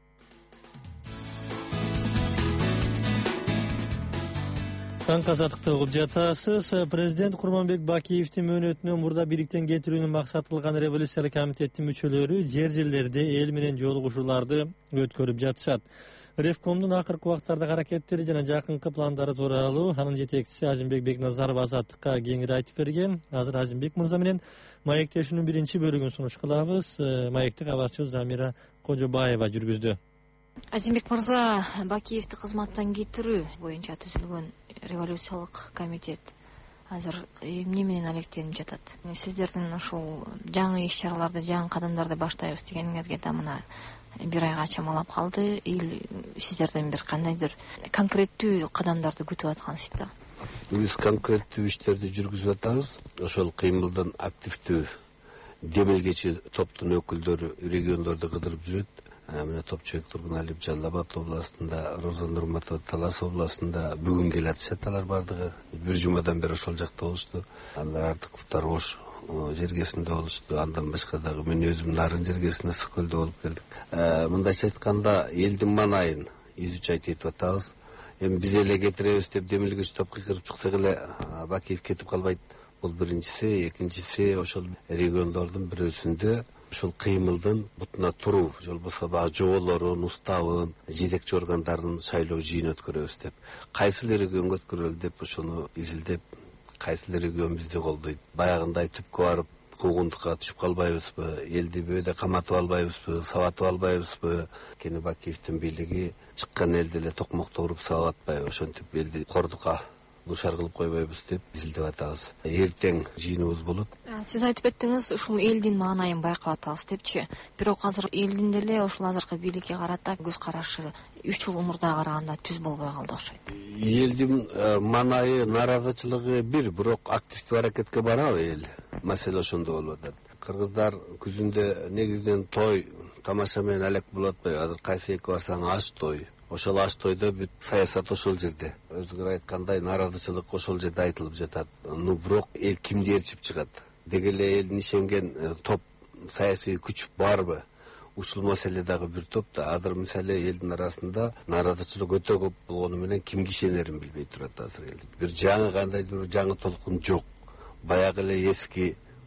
Таң казаттыкты угуп жатасыз. Президент Курманбек Бакиевдин мөөнөтүнө мурда бийликтен кетирүүнү максат кылган революциялык комитеттин мүчөлөрү жер жерлерде эл менен жолугушууларды өткөрүп жатышат. Ревкомдун акыркы убактардагы аракеттери жана жакынкы пландары тууралуу анын жетекчиси Азимбек Бекназаров Азаттыкка кеңири айтып берген. Азыр Азимбек мырза менен маектешүүнүн биринчи бөлүгүн сунуш кылабыз. Маекти кабарчыбыз Замира Кожобаева жүргүздү. Азимбек мырза, Бакиевди кызматтан кетирүү боюнча түзүлгөн революциялык комитет азыр эмне менен алектенип жатат? Сиздердин ушул жаңы иш-чараларды, жаңы кадамдарды баштайбыз дегениңерге да мына бир айга чамалап калды. Эл сиздерден бир кандайдыр конкреттүү кадамдарды күтүп аткансыз да? Биз конкреттүү иштерди жүргүзүп атабыз. Ошол кыймылдын активдүү демилгечи топтун өкүлдөрү региондорду кыдырып жүрөт. Мына Топчубек Тургуналиев Жалал Абад областында, Роза Нурматова Талас областында бүгүн келатышат алар бардыгы. Бир жумадан бери ошол жакта болушту. Андан Артыковдор Ош жергесинде болушту. Андан башка дагы мен өзүм Нарын жергесинде Сыкөлдө болуп келдик. Мындайча айтканда элдин манайын изучать этип атабыз. Эми биз эле кетиребиз деп демилгеч топ кыйкырып чыксак эле Бакиев кетип калбайт. Бул биринчиси, экинчиси ошол региондордун бирөөсүндө ушул кыймылдын бутуна туруу, же болбосо баягы жоболорун, уставын, жетекчи органдарын шайлоо жыйын өткөрөбүз деп. Кайсыл регионго өткөрөлү деп ошону изилдеп, кайсыл регион бизди колдойт. Баягындай түпкө барып куугунтукка түшүп калбайбызбы, элди бөөдө каматып албайбызбы, сабатып албайбызбы? Кени Бакиевдин бийлиги чыккан элди эле токмокто уруп сабап атпайбы, ошентип элди кордукка душар кылып койбойбуз деп изилдеп атабыз. Эртең жыйыныбыз болот. Сиз айтып өттүңүз, ушул элдин маанайын байкап атабыз депчи. Бирок азыр элдин деле ушул азыркы бийликке карата көз карашы үч жыл мурда караганда түз болбой калды окшойт. Элдин маанайы, нааразычылыгы бир, бирок активдүү аракетке барабы эл? Маселе ошондо болуп атат. Кыргыздар күзүндө негизинен той, тамаша менен алек болуп атпайбы? Азыр кайсы эки барсаң аш той. Ошол аш тойдо бүт саясат ошол жерде. Өзүңөр айткандай нааразычылык ошол жерде айтылып жатат. Ну бирок эл кимди ээрчип чыгат? Деги эле элдин ишенген топ саясий күч барбы? Ушул маселе дагы бир топ да. Азыр мисалы элдин арасында нааразычылык өтө көп болгону менен кимге ишенерин билбей турат азыр эл. Бир жаңы кандайдыр жаңы толкун жок. Баягы эле эски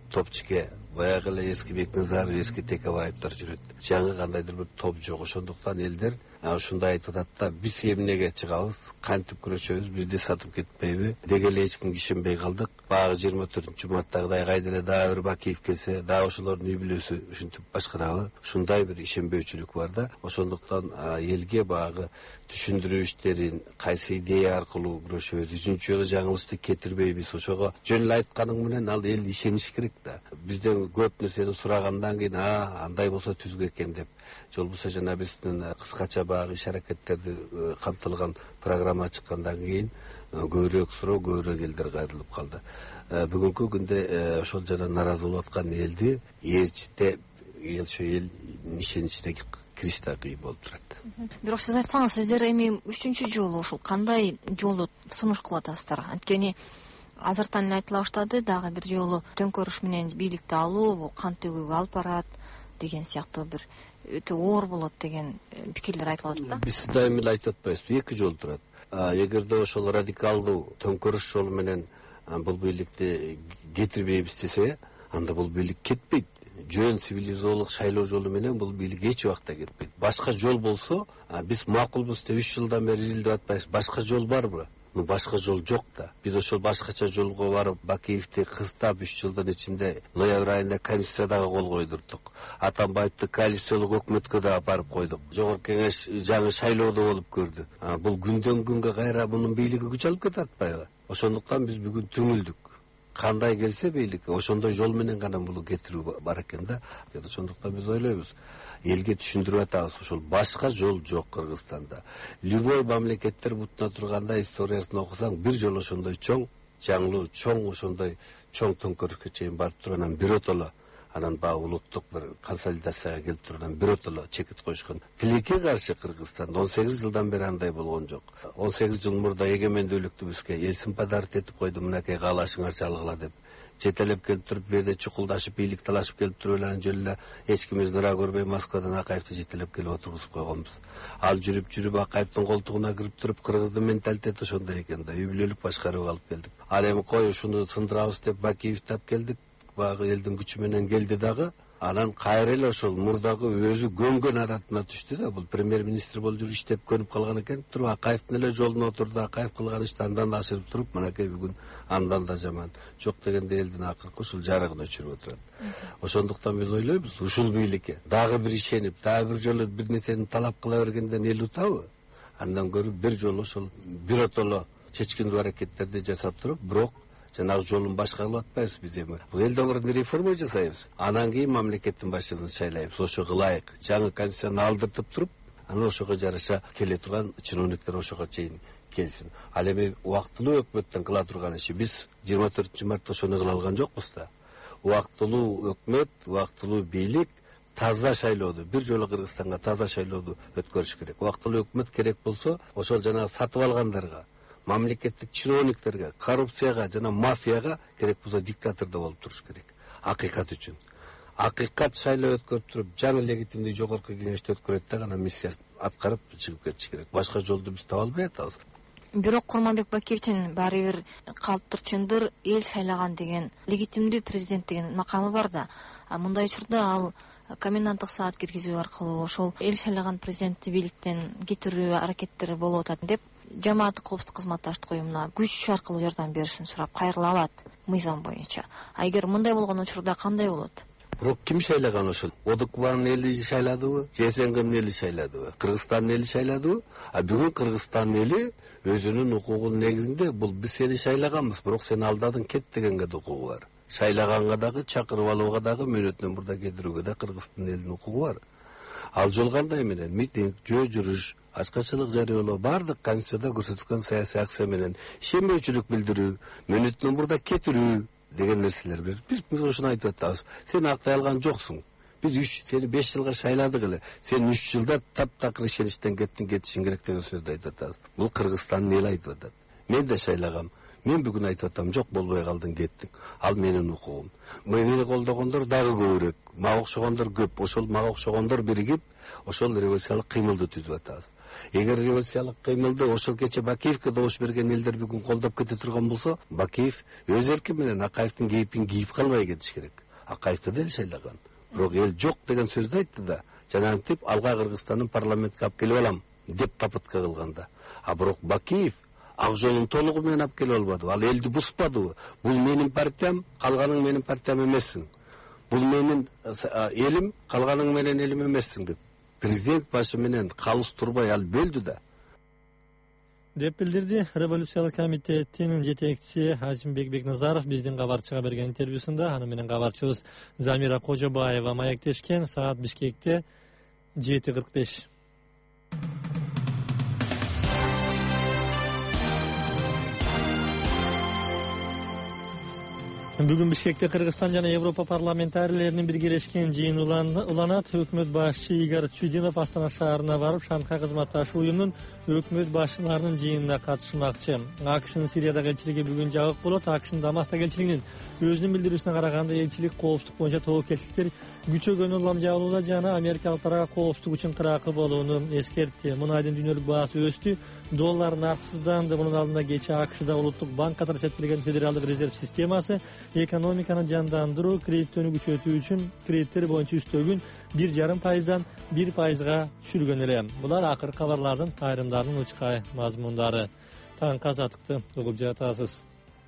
топчике баягы эле эски Бекназаров, эски Текебаевдер жүрөт. Жаңы кандайдыр бир топ жок. Ошондуктан элдер ушундай айтып атат да, биз эмнеге чыгабыз, кантип күрөшөбүз, бизди сатып кетпейби деге эле эч кимге ишенбей калдык. Багы жыйырма төртүнчү марттагыдай кайда эле дагы бир Бакиев келсе, дагы ошолордун үй бүлөсү ушинтип башкарабы? Ушундай бир ишенбөөчүлүк бар да. Ошондуктан элге багы түшүндүрүү иштерин кайсы идея аркылуу күрөшөбүз, үчүнчү жолу жаңылышты кетирбейбиз. Ошого жөн эле айтканың менен ал эл ишениш керек да. Бизден көп нерсени сурагандан кийин, а андай болсо түзгү экен деп, же болбосо жана биздин кыскача багы иш аракеттерди камтылган программа чыккандан кийин көбүрөөк суроо, көбүрөөк элдер кайрылып калды. Бүгүнкү күндө ошол жана нааразы болуп аткан элди ээрчите ошо эл ишеничтеги кириш да кыйын болуп турат. Бирок сиз айтсаңыз, сиздер эми үчүнчү жолу ушул кандай жолду сунуш кылып атасыздар? Анткени азыртан эле айтыла баштады, дагы бир жолу төңкөрүш менен бийликти алуу бул кан төгүүгө алып барат деген сыяктуу бир өтө оор болот деген пикирлер айтылып атат да. Биз дайыма эле айтып атпайбыз, эки жол турат. Эгерде ошол радикалдуу төңкөрүш жолу менен бул бийликти кетирбейбиз десе, анда бул бийлик кетпейт. Жөн цивилизациялык шайлоо жолу менен бул бийлик эч убакта кетпейт. Башка жол болсо, биз макулбуз деп үч жылдан бери изилдеп атпайбыз. Башка жол барбы? Ну башка жол жок да. Биз ошол башкача жолго барып, Бакиевди кыстап үч жылдын ичинде ноябрь айында комиссиядагы кол койдурдук. Атамбаевди коалициялык өкмөткө да барып койдук. Жогорку кеңеш жаңы шайлоодо болуп көрдү. Бул күндөн күнгө кайра мунун бийлиги күч алып кетип атпайбы? Ошондуктан биз бүгүн түңүлдүк. Кандай келсе бийлик, ошондой жол менен гана муну кетирүү бар экен да. Ошондуктан биз ойлойбуз, элге түшүндүрүп атабыз, ошол башка жол жок Кыргызстанда. Любой мамлекеттер бутуна турганда историясын окусаң, бир жолу ошондой чоң, жаңылуу, чоң ошондой чоң төңкөрүшкө чейин барып туруп, анан биротоло, анан баягы улуттук бир консолидацияга келип туруп, анан биротоло чекит коюшкан. Тилекке каршы Кыргызстанда он сегиз жылдан бери андай болгон жок. он сегиз жыл мурда эгемендүүлүктү бизге эл сымпадарт этип койду, мынакей каалашыңарчы алгыла деп. Жетелеп келип туруп, бу жерде чукулдашып, бийлик талашып келип туруп, анан жөн эле эч кимибиз нара көрбөй Москвадан Акаевди жетелеп келип отургузуп койгонбуз. Ал жүрүп жүрүп Акаевдин колтугуна кирип туруп, кыргыздын менталитети ошондой экен да, үй бүлөлүк башкарууга алып келдик. Ал эми кой ушуну сындырабыз деп Бакиевди алып келдик, багы элдин күчү менен келди дагы. Анан кайра эле ошол мурдагы өзү көнгөн адатына түштү да. Бул премьер-министр болуп жүрүп иштеп көнүп калган экен. Туруп Акаевдин эле жолуна отурду. Акаев кылган ишти андан да ашырып туруп, мынакей бүгүн андан да жаман. Жок дегенде элдин акыркы ушул жарыгын өчүрүп отурат. Ошондуктан биз ойлойбуз, ушул бийликке дагы бир ишенип, дагы бир жолу бир нерсени талап кыла бергенден эл утабы? Андан көрүп бир жолу ошол биротоло чечкиндүү аракеттерди жасап туруп, бирок жанагы жолун башка кылып атпайбыз биз эми. Эл доңгорун реформа жасайбыз. Анан кийин мамлекеттин башчысын шайлайбыз. Ошо кылайык. Жаңы конституцияны алдыртып туруп, анан ошого жараша келе турган чиновниктер ошого чейин келсин. Ал эми убактылуу өкмөттөн кыла турган иши биз жыйырма төртүнчү мартта ошону кыла алган жокпуз да. Убактылуу өкмөт, убактылуу бийлик таза шайлооду, бир жолу Кыргызстанга таза шайлооду өткөрүш керек. Убактылуу өкмөт керек болсо, ошол жана сатып алгандарга, мамлекеттик чиновниктерге, коррупцияга жана мафияга керек болсо диктатордо болуп туруш керек. Акыйкат үчүн. Акыйкат шайлоо өткөрүп туруп, жаңы легитимдүү жогорку кеңешти өткөрөт да гана миссиясын аткарып чыгып кетиш керек. Башка жолду биз таба албай атабыз. Бирок Курманбек Бакиевдин баары бир калыптырчындыр, эл шайлаган деген легитимдүү президент деген макамы бар да. Мындай учурда ал коменданттык саат киргизүү аркылуу ошол эл шайлаган президентти бийликтен кетирүү аракеттери болуп атат деп жамааттык коопсуздук кызматташтык уюмуна күч аркылуу жардам беришин сурап кайрыла алат мыйзам боюнча. А эгер мындай болгон учурда кандай болот? Бирок ким шайлаган ошол? Одукбанын эли шайладыбы? ЖСНГнын эли шайладыбы? Кыргызстандын эли шайладыбы? А бүгүн Кыргызстандын эли өзүнүн укугунун негизинде бул биз сени шайлаганбыз, бирок сен алдадың кет дегенге да укугу бар. Шайлаганга дагы, чакырып алууга дагы, мөөнөтүнөн мурда кетирүүгө да Кыргыздын элинин укугу бар. Ал жол кандай менен? Митинг, жөө жүрүш, ачкачылык жарыялоо, бардык конституцияда көрсөтүлгөн саясий акция менен ишенбөөчүлүк билдирүү, мөөнөтүнөн мурда кетирүү деген нерселер бар. Биз биз ошону айтып атабыз. Сен актай алган жоксуң. Биз үч, сени беш жылга шайладык эле. Сен үч жылда таптакыр ишеничтен кеттиң, кетишиң керек деген сөздү айтып атабыз. Бул Кыргызстандын эли айтып атат. Мен да шайлагам. Мен бүгүн айтып атам, жок болбой калдың, кеттиң. Ал менин укугум. Мени колдогондор дагы көбүрөөк, мага окшогондор көп. Ошол мага окшогондор биригип, ошол революциялык кыймылды түзүп атабыз. Эгер революциялык кыймылды ошол кече Бакиевке добуш берген элдер бүгүн колдоп кете турган болсо, Бакиев өз эрки менен Акаевдин кейпин кийип калбай кетиш керек. Акаевди да эл шайлаган. Бирок эл жок деген сөздү айтты да, жанагынтип алга Кыргызстандын парламентке алып келип алам деп попытка кылганда. А бирок Бакиев ак жолун толугу менен алып келип албады. Ал элди буспадыбы? Бул менин партиям, калганың менин партиям эмессиң. Бул менин элим, калганың менен элим эмессиң деп. Президент башы менен калыс турбай ал бөлдү да. Деп билдирди Революциялык комитеттин жетекчиси Азимбек Бекназаров биздин кабарчыга берген интервьюсунда. Аны менен кабарчыбыз Замира Кожобаева маектешкен. Саат Бишкекте жети кырк беш. Бүгүн Бишкекте Кыргызстан жана Европа парламентарийлеринин биргелешкен жыйыны уланат. Өкмөт башчы Игорь Чудинов Астана шаарына барып, Шанхай кызматташ уюмунун өкмөт башчыларынын жыйынына катышмакчы. АКШнын Сириядагы элчилиги бүгүн жабык болот. АКШнын Дамаста элчилигинин өзүнүн билдирүүсүнө караганда, элчилик коопсуздук боюнча тобокелчиликтер күчөгөнү улам жабылууда жана америкалык тарапка коопсуздук үчүн кыракы болууну эскертти. Мунайдын дүйнөлүк баасы өстү, доллар нарксызданды. Мунун алдында кечээ АКШда улуттук банк катары эсептелген федералдык резерв системасы экономиканы жандандыруу, кредиттөөнү күчөтүү үчүн кредиттер боюнча үстөгүн бир жарым пайыздан бир пайызга түшүргөн эле. Булар акыркы кабарлардын айрымдарынын учкай мазмундары. Таңкы азаттыкты угуп жатасыз.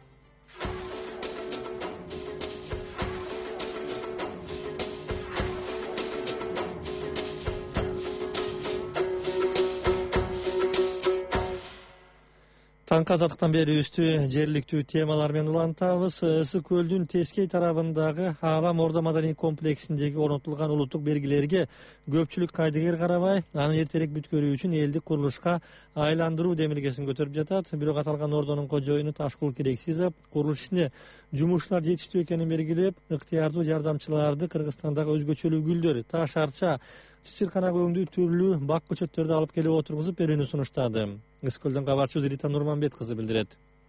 Таңкы азаттыктан бери үстү жерликтүү темалар менен улантабыз. Ысык көлдүн Тескей тарабындагы Аалам Ордо маданий комплексиндеги орнотулган улуттук белгилерге көпчүлүк кайдыгер карабай, аны эртерээк бүткөрүү үчүн элди курулушка айландыруу демилгесин көтөрүп жатат. Бирок аталган ордонун кожоюну Ташкул Керексизов курулуш ишине жумушчулар жетиштүү экенин белгилеп, ыктыярдуу жардамчыларды Кыргызстандагы өзгөчөлүү гүлдөр, таш арча, чычыркана көңдүү түрлүү бак көчөттөрдү алып келип отургузуп берүүнү сунуштады. Ысык көлдөн кабарчыбыз Рита Нурманбет кызы билдирет.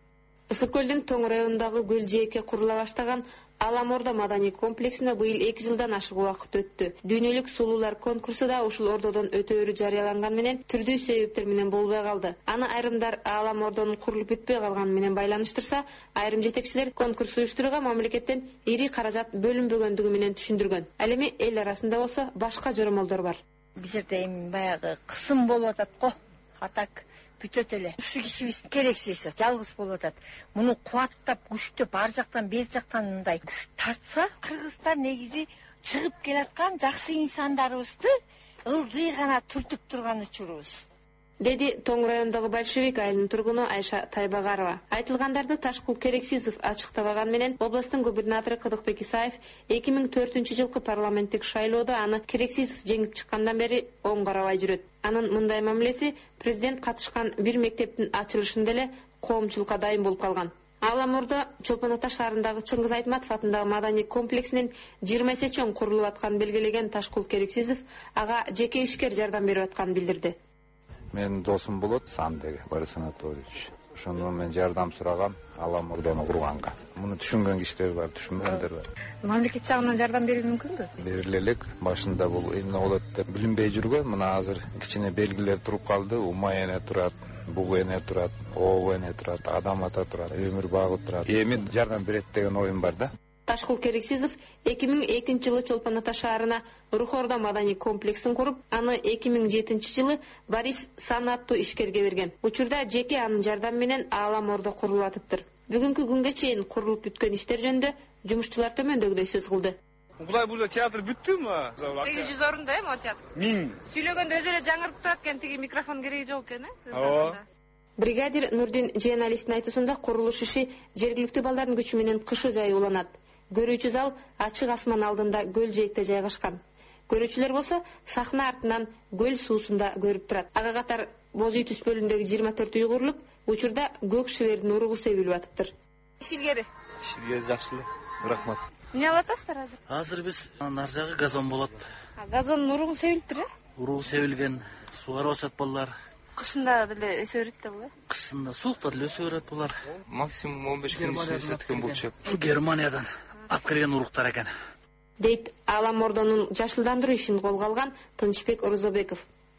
Ысык көлдүн Тоң районундагы көл жээкке курула баштаган Аалам Ордо маданий комплексине быйыл эки жылдан ашык убакыт өттү. Дүйнөлүк сулуулар конкурсу да ушул ордодон өтөөрү жарыяланган менен түрдүү себептер менен болбой калды. Аны айрымдар Аалам Ордонун курулуп бүтпөй калганы менен байланыштырса, айрым жетекчилер конкурс уюштурууга мамлекеттен ири каражат бөлүнбөгөндүгү менен түшүндүргөн. Ал эми эл арасында болсо башка жоромолдор бар. Бизерде эми баягы кысым болуп атат го. Атак бүтөт эле. Ушу кишибиз керексиз, жалгыз болуп атат. Муну кубаттап, күчтөп, ар жактан, бер жактан мындай күч тартса, Кыргызстан негизи чыгып келаткан жакшы инсандарыбызды ылдый гана түртүп турган учурубуз. Деди Тоң районундагы Большевик айылынын тургуну Айша Тайбагарова. Айтылгандарды Ташкул Керексизов ачыктабаган менен областтын губернатору Кыдыкбек Исаев эки миң төртүнчү жылкы парламенттик шайлоодо аны Керексизов жеңип чыккандан бери оң карабай жүрөт. Анын мындай мамилеси президент катышкан бир мектептин ачылышында эле коомчулукка дайын болуп калган. Аалам Ордо Чолпон Ата шаарындагы Чыңгыз Айтматов атындагы маданий комплексинин жыйырма эсе чоң курулуп атканын белгилеген Ташкул Керексизов ага жеке ишкер жардам берип атканын билдирди. Менин досум болот, Сандеги Борис Анатольевич. Ошондон мен жардам сурагам Аалам Ордону курганга. Муну түшүнгөн кишилер бар, түшүнбөгөндөр бар. Мамлекет жагынан жардам берүү мүмкүнбү? Бериле элек. Башында бул эмне болот деп билинбей жүргөн. Мына азыр кичине белгилер туруп калды. Умай эне турат, буг эне турат, оо эне турат, адам ата турат, өмүр багы турат. Эми жардам берет деген оюм бар да. Ташкул Керексизов эки миң экинчи жылы Чолпон Ата шаарына Рух Ордо маданий комплексин куруп, аны эки миң жетинчи жылы Борис Сан аттуу ишкерге берген. Учурда жеке анын жардамы менен Аалам Ордо курулуп атыптыр. Бүгүнкү күнгө чейин курулуп бүткөн иштер жөнүндө жумушчулар төмөндөгүдөй сөз кылды. Кудай буза театр бүттүмү? сегиз жүз орунда эми о театр. миң. Сүйлөгөндө өзү эле жаңырып турат экен, тиги микрофон кереги жок экен, э? Ооба. Бригадир Нурдин Жээналиевдин айтуусунда курулуш иши жергиликтүү балдардын күчү менен кышы жайы уланат. Көрүүчү зал ачык асман алдында көл жээкте жайгашкан. Көрүүчүлөр болсо сахна артынан көл суусунда көрүп турат. Ага катар боз үй түспөлүндөгү жыйырма төрт үй курулуп, учурда көк шибердин уругу себилип атыптыр. Иш илгери. Иш илгери жакшы эле. Рахмат. Эмне кылып атасыздар азыр? Азыр биз нар жагы газон болот. Газондун уругу себилиптир, э? Уругу себилген, сугарып атышат балдар. Кышында деле өсө берет да бул, э? Кышында суукта деле өсө берет булар. Максимум он беш күн өсө экен бул чөп. Бул Германиядан алып келген уруктар экен. Дейт Аалам Ордонун жашылдандыруу ишин колго алган Тынчбек Орозобеков.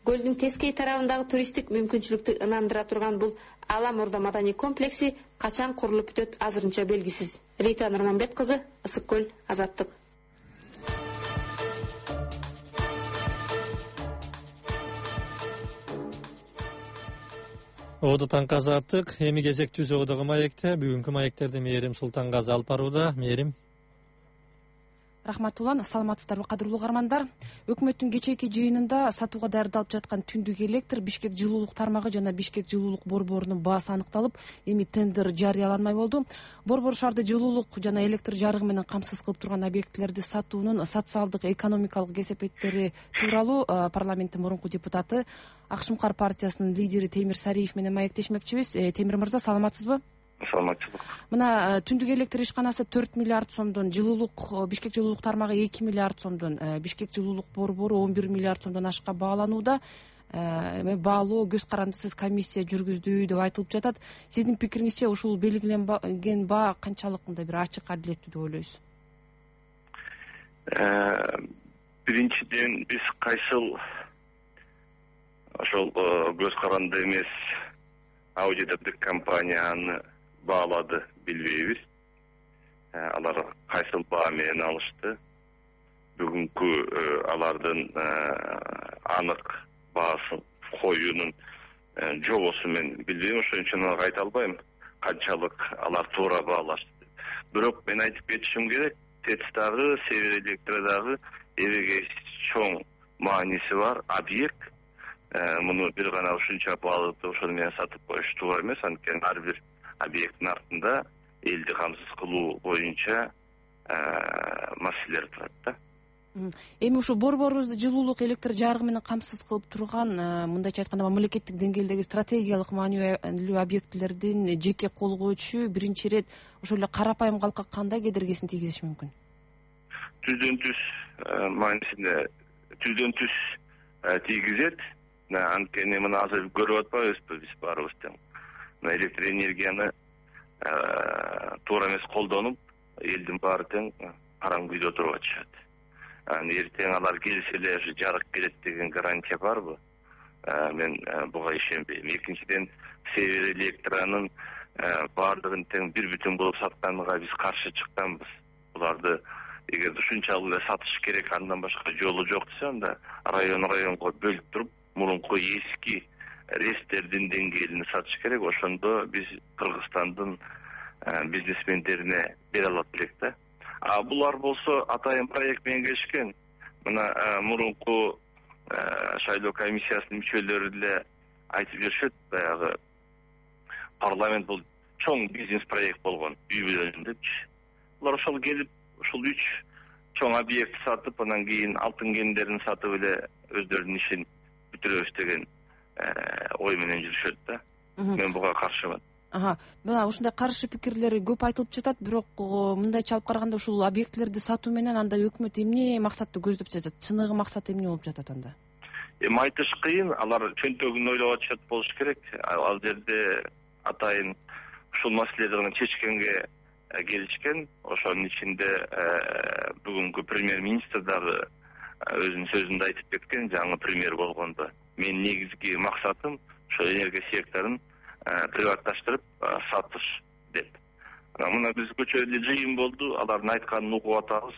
Көлдүн тескей тарабындагы туристтик мүмкүнчүлүктү ынандыра турган бул Алам Орда маданий комплекси качан курулуп бүтөт азырынча белгисиз. Рита Нурманбет кызы, Ысык көл, Азаттык. Оду таңкы Азаттык, эми кезектүү соодогу маекте, бүгүнкү маектерди Мээрим Султангазы алып барууда. Мээрим. Рахмат Улан, саламатсыздарбы кадырлуу угармандар. Өкмөттүн кечээки жыйынында сатууга даярдалып жаткан түндүк электр, Бишкек жылуулук тармагы жана Бишкек жылуулук борборунун баасы аныкталып, эми тендер жарыяланмай болду. Борбор шаарды жылуулук жана электр жарыгы менен камсыз кылып турган объектилерди сатуунун социалдык, экономикалык кесепеттери тууралуу парламенттин мурунку депутаты Ак Шумкар партиясынын лидери Темир Сариев менен маектешмекчибиз. Темир мырза, саламатсызбы? Саламатчылык. Мына түндүк электр ишканасы төрт миллиард сомдон, жылуулук, Бишкек жылуулук тармагы эки миллиард сомдон, Бишкек жылуулук борбору он бир миллиард сомдон ашка бааланууда. Баалоо көз карандысыз комиссия жүргүздү деп айтылып жатат. Сиздин пикириңизче ушул белгиленген баа канчалык мындай бир ачык, адилеттүү деп ойлойсуз? Биринчиден, биз кайсыл ошол көз каранды эмес аудитордук компанияны баалады билбейбиз. Алар кайсыл баа менен алышты. Бүгүнкү алардын анык баасын коюунун жобосу мен билбейм, ошон үчүн айта албайм канчалык алар туура баалашты. Бирок мен айтып кетишим керек, ТЭЦ дагы, Север Электро дагы эбеге чоң мааниси бар объект. Муну бир гана ушунча баалып, ошону менен сатып коюш туура эмес. Анткени ар бир объекттин артында элди камсыз кылуу боюнча маселелер турат да. Эми ушу борборубузду жылуулук, электр жарыгы менен камсыз кылып турган, мындайча айтканда, мамлекеттик деңгээлдеги стратегиялык маанилүү объектилердин жеке колго өтүшү биринчи ирет ошол эле карапайым калкка кандай кедергисин тийгизиши мүмкүн? Түздөн түз маанисинде түздөн түз тийгизет. Анткени мына азыр көрүп атпайбызбы биз баарыбыз тең. Электр энергияны туура эмес колдонуп, элдин баары тең караң күйдө отуруп атышат. Эртең алар келсе эле жарык келет деген гарантия барбы? Мен буга ишенбейм. Экинчиден, Север Электронун баардыгын тең бир бүтүн болуп сатканга биз каршы чыкканбыз. Буларды эгер ушунчалык эле сатыш керек, андан башка жолу жок десе, анда район районго бөлүп туруп, мурунку эски рестердин деңгээлине сатыш керек. Ошондо биз Кыргызстандын бизнесмендерине бере алат элек да. А булар болсо атайын проект менен келишкен. Мына мурунку шайлоо комиссиясынын мүчөлөрү деле айтып жүрүшөт, баягы парламент бул чоң бизнес проект болгон, үй бүлөнүн депчи. Булар ошол келип, ушул үч чоң объект сатып, анан кийин алтын кендерин сатып эле өздөрүнүн ишин бүтүрөбүз деген ой менен жүрүшөт да. Мен буга каршымын. Ага, мына ушундай каршы пикирлер көп айтылып жатат, бирок мындайча алып караганда ушул объектилерди сатуу менен анда өкмөт эмне максатты көздөп жатат? Чыныгы максаты эмне болуп жатат анда? Эми айтыш кыйын, алар чөнтөгүн ойлоп атышат болуш керек. Ал жерде атайын ушул маселелерди гана чечкенге келишкен. Ошонун ичинде бүгүнкү премьер-министр дагы өзүнүн сөзүндө айтып кеткен, жаңы премьер болгондо. Мен негизги максатым ошо энергия секторун приватташтырып сатыш деп. Мына биз көчөдө жыйын болду, алардын айтканын угуп атабыз.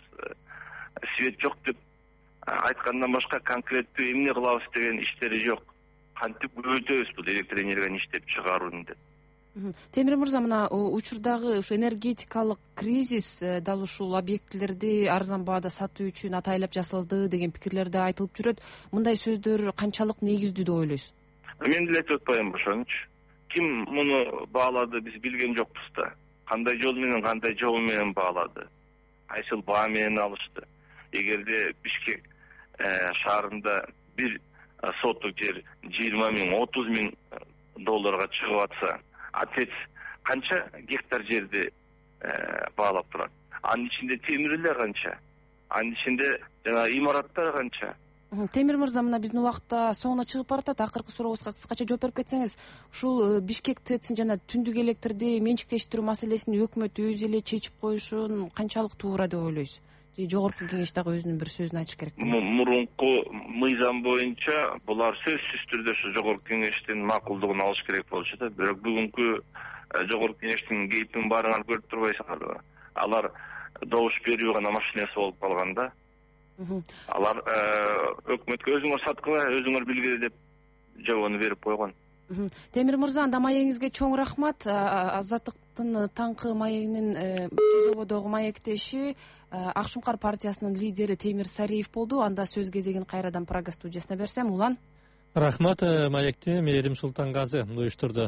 Свет жок деп айткандан башка конкреттүү эмне кылабыз деген иштери жок. Кантип көбөйтөбүз бул электр энергияны иштеп чыгарууну деп. Темир мырза, мына учурдагы ушу энергетикалык кризис дал ушул объектилерди арзан баада сатуу үчүн атайлап жасалды деген пикирлер да айтылып жүрөт. Мындай сөздөр канчалык негиздүү деп ойлойсуз? Мен деле айтып атпайм ошонучу. Ким муну баалады, биз билген жокпуз да. Кандай жол менен, кандай жол менен баалады? Кайсыл баа менен алышты? Эгерде Бишкек шаарында бир соттук жер жыйырма миң, отуз миң долларга чыгып атса, а ТЭЦ канча гектар жерди баалап турат? Анын ичинде темир эле канча? Анын ичинде жана имараттар канча? Темир мырза, мына биздин убакытта соңуна чыгып баратат. Акыркы сурообузга кыскача жооп берип кетсеңиз, ушул Бишкек ТЭЦин жана түндүк электрди менчиктештирүү маселесин өкмөт өзү эле чечип коюшун канчалык туура деп ойлойсуз? же жогорку кеңеш дагы өзүнүн бир сөзүн айтыш керек? Мурунку мыйзам боюнча булар сөзсүз түрдө ушу жогорку кеңештин макулдугун алыш керек болчу да. Бирок бүгүнкү жогорку кеңештин кейпин баарыңар көрүп турбайсыңарбы? Алар добуш берүү гана машинеси болуп калган да. Алар өкмөткө өзүңөр саткыла, өзүңөр билгиле деп жообуну берип койгон. Темир мырза, анда маегиңизге чоң рахмат. Азаттыктын таңкы маегинин Тозободогу маектеши Ак Шуңкар партиясынын лидери Темир Сариев болду. Анда сөз кезегин кайрадан Прага студиясына берсем, Улан. Рахмат, маекти Мээрим Султангазы уюштурду.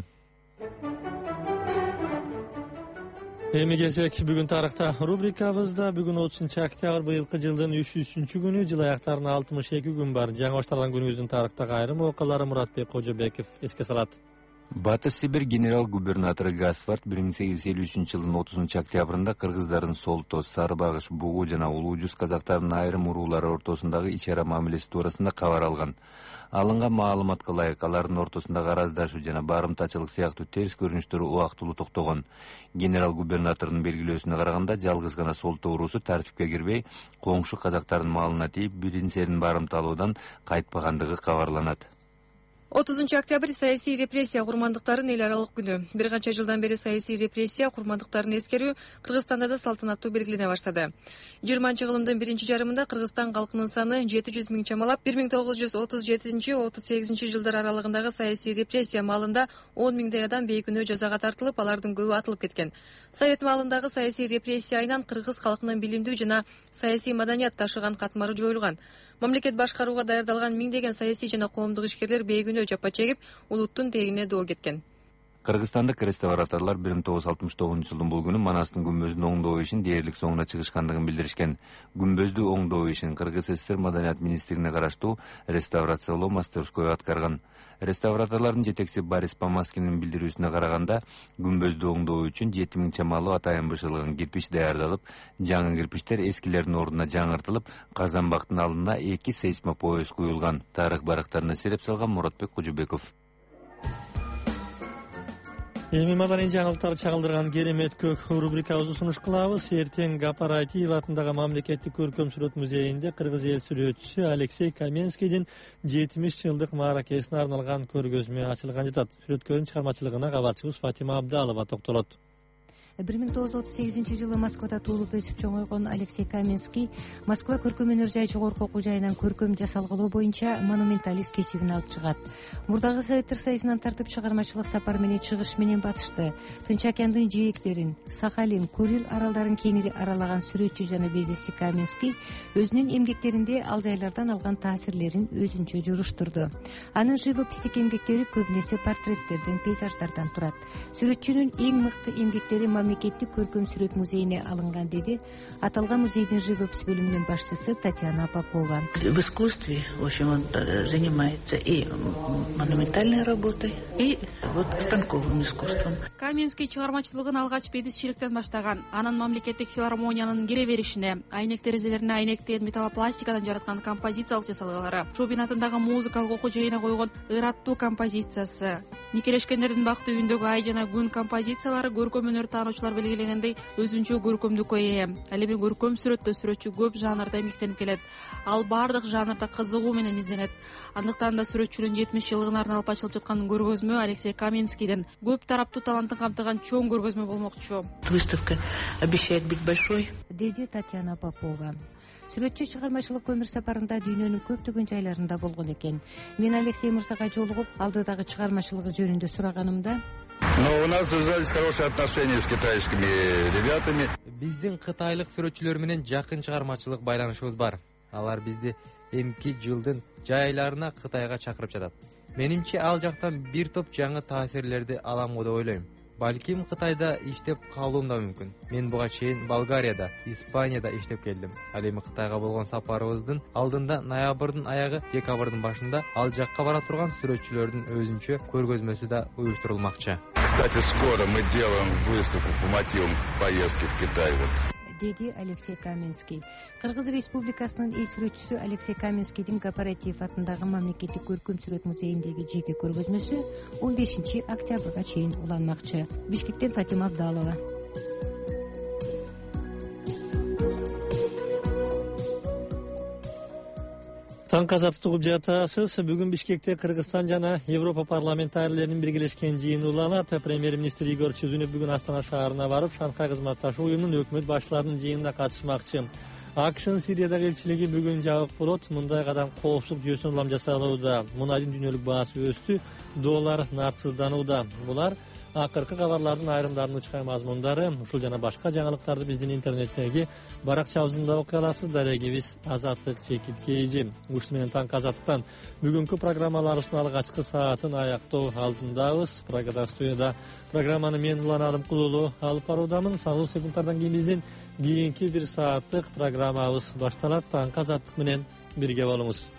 Эми келсек, бүгүн тарыхта рубрикабызда бүгүн отузунчу октябрь быйылкы жылдын үч жүзүнчү күнү, жыл аяктарына алтымыш эки күн бар. Жаңы башталган күнүбүздүн тарыхтагы айрым окуялары Муратбек Кожобеков эске салат. Батыш Сибирь генерал-губернатору Гасфард бир миң сегиз жүз элүү үчүнчү жылдын отузунчу октябрында кыргыздардын Солтос, Сарыбагыш, Бугу жана Улуу Жүз казактарынын айрым уруулары ортосундагы ич-ара мамилеси туурасында кабар алган. Алынган маалыматка ылайык алардын ортосундагы араздашуу жана барымтачылык сыяктуу терс көрүнүштөр убактылуу токтогон. Генерал-губернатордун белгилөөсүнө караганда, жалгыз гана Солто уруусу тартипке кирбей, коңшу казактардын малына тийип, биринсерин барымталуудан кайтпагандыгы кабарланат. отузунчу октябрь саясий репрессия курмандыктарын эл аралык күнү. Бир канча жылдан бери саясий репрессия курмандыктарын эскерүү Кыргызстанда да салтанаттуу белгилене баштады. жыйырманчы кылымдын биринчи жарымында Кыргызстан калкынын саны жети жүз миң чамалап, бир миң тогуз жүз отуз жетинчи — отуз сегизинчи жылдар аралыгындагы саясий репрессия маалында он миңдей адам бейкүнөө жазага тартылып, алардын көбү атылып кеткен. Совет маалындагы саясий репрессия айынан кыргыз калкынын билимдүү жана саясий маданият ташыган катмары жоюлган. Мамлекет башкарууга даярдалган миңдеген саясий жана коомдук ишкерлер бейкүнөө жапа чегип, улуттун тегине доо кеткен. Кыргызстандык реставраторлор бир миң тогуз жүз алтымыш тогузунчу жылдын бул күнү Манастын күмбөзүн оңдоо ишин дээрлик соңуна чыгышкандыгын билдиришкен. Күмбөздү оңдоо ишин Кыргыз СССР Маданият министрлигине караштуу реставрациялоо мастерской аткарган. Реставраторлордун жетекчиси Борис Помаскинин билдирүүсүнө караганда, күмбөздү оңдоо үчүн жети миң чамалуу атайын бышылган кирпич даярдалып, жаңы кирпичтер эскилердин ордуна жаңыртылып, Казанбактын алдына эки сейсмопояс куюлган. Тарых барактарына сереп салган Муратбек Кожобеков. Эми маданий жаңылыктарды чагылдырган керемет көк рубрикабызды сунуш кылабыз. Эртең Гапар Айтиев атындагы мамлекеттик көркөм сүрөт музейинде кыргыз эл сүрөтчүсү Алексей Каменскийдин жетимиш жылдык мааракесине арналган көргөзмө ачылган жатат. Сүрөткөрдүн чыгармачылыгына кабарчыбыз Фатима Абдалова токтолот. бир миң тогуз жүз отуз сегизинчи жылы Москвада туулуп өсүп чоңойгон Алексей Каменский Москва көркөм өнөр жай жогорку окуу жайынан көркөм жасалгылоо боюнча монументалист кесибин алып чыгат. Мурдагы Советтер Союзунан тартып чыгармачылык сапар менен чыгыш менен батышты. Тынч океандын жээктерин, Сахалин, Курил аралдарын кеңири аралаган сүрөтчү жана безешчи Каменский өзүнүн эмгектеринде ал жайлардан алган таасирлерин өзүнчө журуштурду. Анын живопистик эмгектери көбүн эсе портреттерден, пейзаждардан турат. Сүрөтчүнүн эң мыкты эмгектери мамлекеттик көркөм сүрөт музейине алынган, деди аталган музейдин живопись бөлүмүнүн башчысы Татьяна Попова. В искусстве, в общем, он занимается и монументальной работой, и вот станковым искусством. Каменский чыгармачылыгын алгач безешчиликтен баштаган. Анын мамлекеттик филармониянын кире беришине, айнек терезелерине айнектен металлопластикадан жараткан композициялык жасалгалары, Шубин атындагы музыкалык окуу жайына койгон ыраттуу композициясы, никелешкендердин бакыт үйүндөгү ай жана күн композициялары көркөм өнөр таануучулар белгилегендей өзүнчө көркөмдүккө ээ. Ал эми көркөм сүрөттө сүрөтчү көп жанрда эмгектенип келет. Ал бардык жанрда кызыгуу менен изденет. Андыктан да сүрөтчүнүн жетимиш жылдыгына арналып ачылып жаткан көргөзмө Алексей Каменскийдин көп тараптуу талантын камтыган чоң көргөзмө болмокчу. Выставка обещает быть большой, деди Татьяна Попова. Сүрөтчү чыгармачылык өмүр сапарында дүйнөнүн көптөгөн жайларында болгон экен. Мен Алексей мырзага жолугуп, алдыдагы чыгармачылыгы жөнүндө сураганымда, но у нас связались хорошие отношения с китайскими ребятами. Биздин кытайлык сүрөтчүлөр менен жакын чыгармачылык байланышыбыз бар. Алар бизди эмки жылдын жай айларына Кытайга чакырып жатат. Менимче ал жактан бир топ жаңы таасирлерди алам го деп ойлойм. Балким Кытайда иштеп калуум да мүмкүн. Мен буга чейин Болгарияда, Испанияда иштеп келдим. Ал эми Кытайга болгон сапарыбыздын алдында ноябрдын аягы, декабрдын башында ал жакка бара турган сүрөтчүлөрдүн өзүнчө көргөзмөсү да уюштурулмакчы. Кстати, скоро мы делаем выставку по мотивам поездки в Китай. деди Алексей Каменский. Кыргыз Республикасынын эл сүрөтчүсү Алексей Каменскийдин Кооператив атындагы мамлекеттик көркөм сүрөт музейиндеги жеке көргөзмөсү он бешинчи октябрга чейин уланмакчы. Бишкектен Фатима Абдалова. Таң азаттык угуп жатасыз. Бүгүн Бишкекте Кыргызстан жана Европа парламентарийлеринин биргелешкен жыйыны уланат. Премьер-министр Игорь Чудунов бүгүн Астана шаарына барып, Шанхай кызматташуу уюмунун өкмөт башчыларынын жыйынына катышмакчы. АКШнын Сириядагы элчилиги бүгүн жабык болот. Мындай кадам коопсуздук жүйөсүнө улам жасалууда. Мунайдын дүйнөлүк баасы өстү, доллар нарсызданууда. Булар акыркы кабарлардын айрымдарынын ычкай мазмундары. Ушул жана башка жаңылыктарды биздин интернеттеги баракчабызда окуй аласыз. Дарегибиз Азаттык Чекиткейжи. Ушун менен таң азаттыктан бүгүнкү программаларыбыздын алгачкы саатын аяктоо алдындабыз. Программада студияда программаны мен Улан Алымкулуулу алып баруудамын. Саналуу секундтардан кийин биздин кийинки бир сааттык программабыз башталат. Таң азаттык менен бирге болуңуз.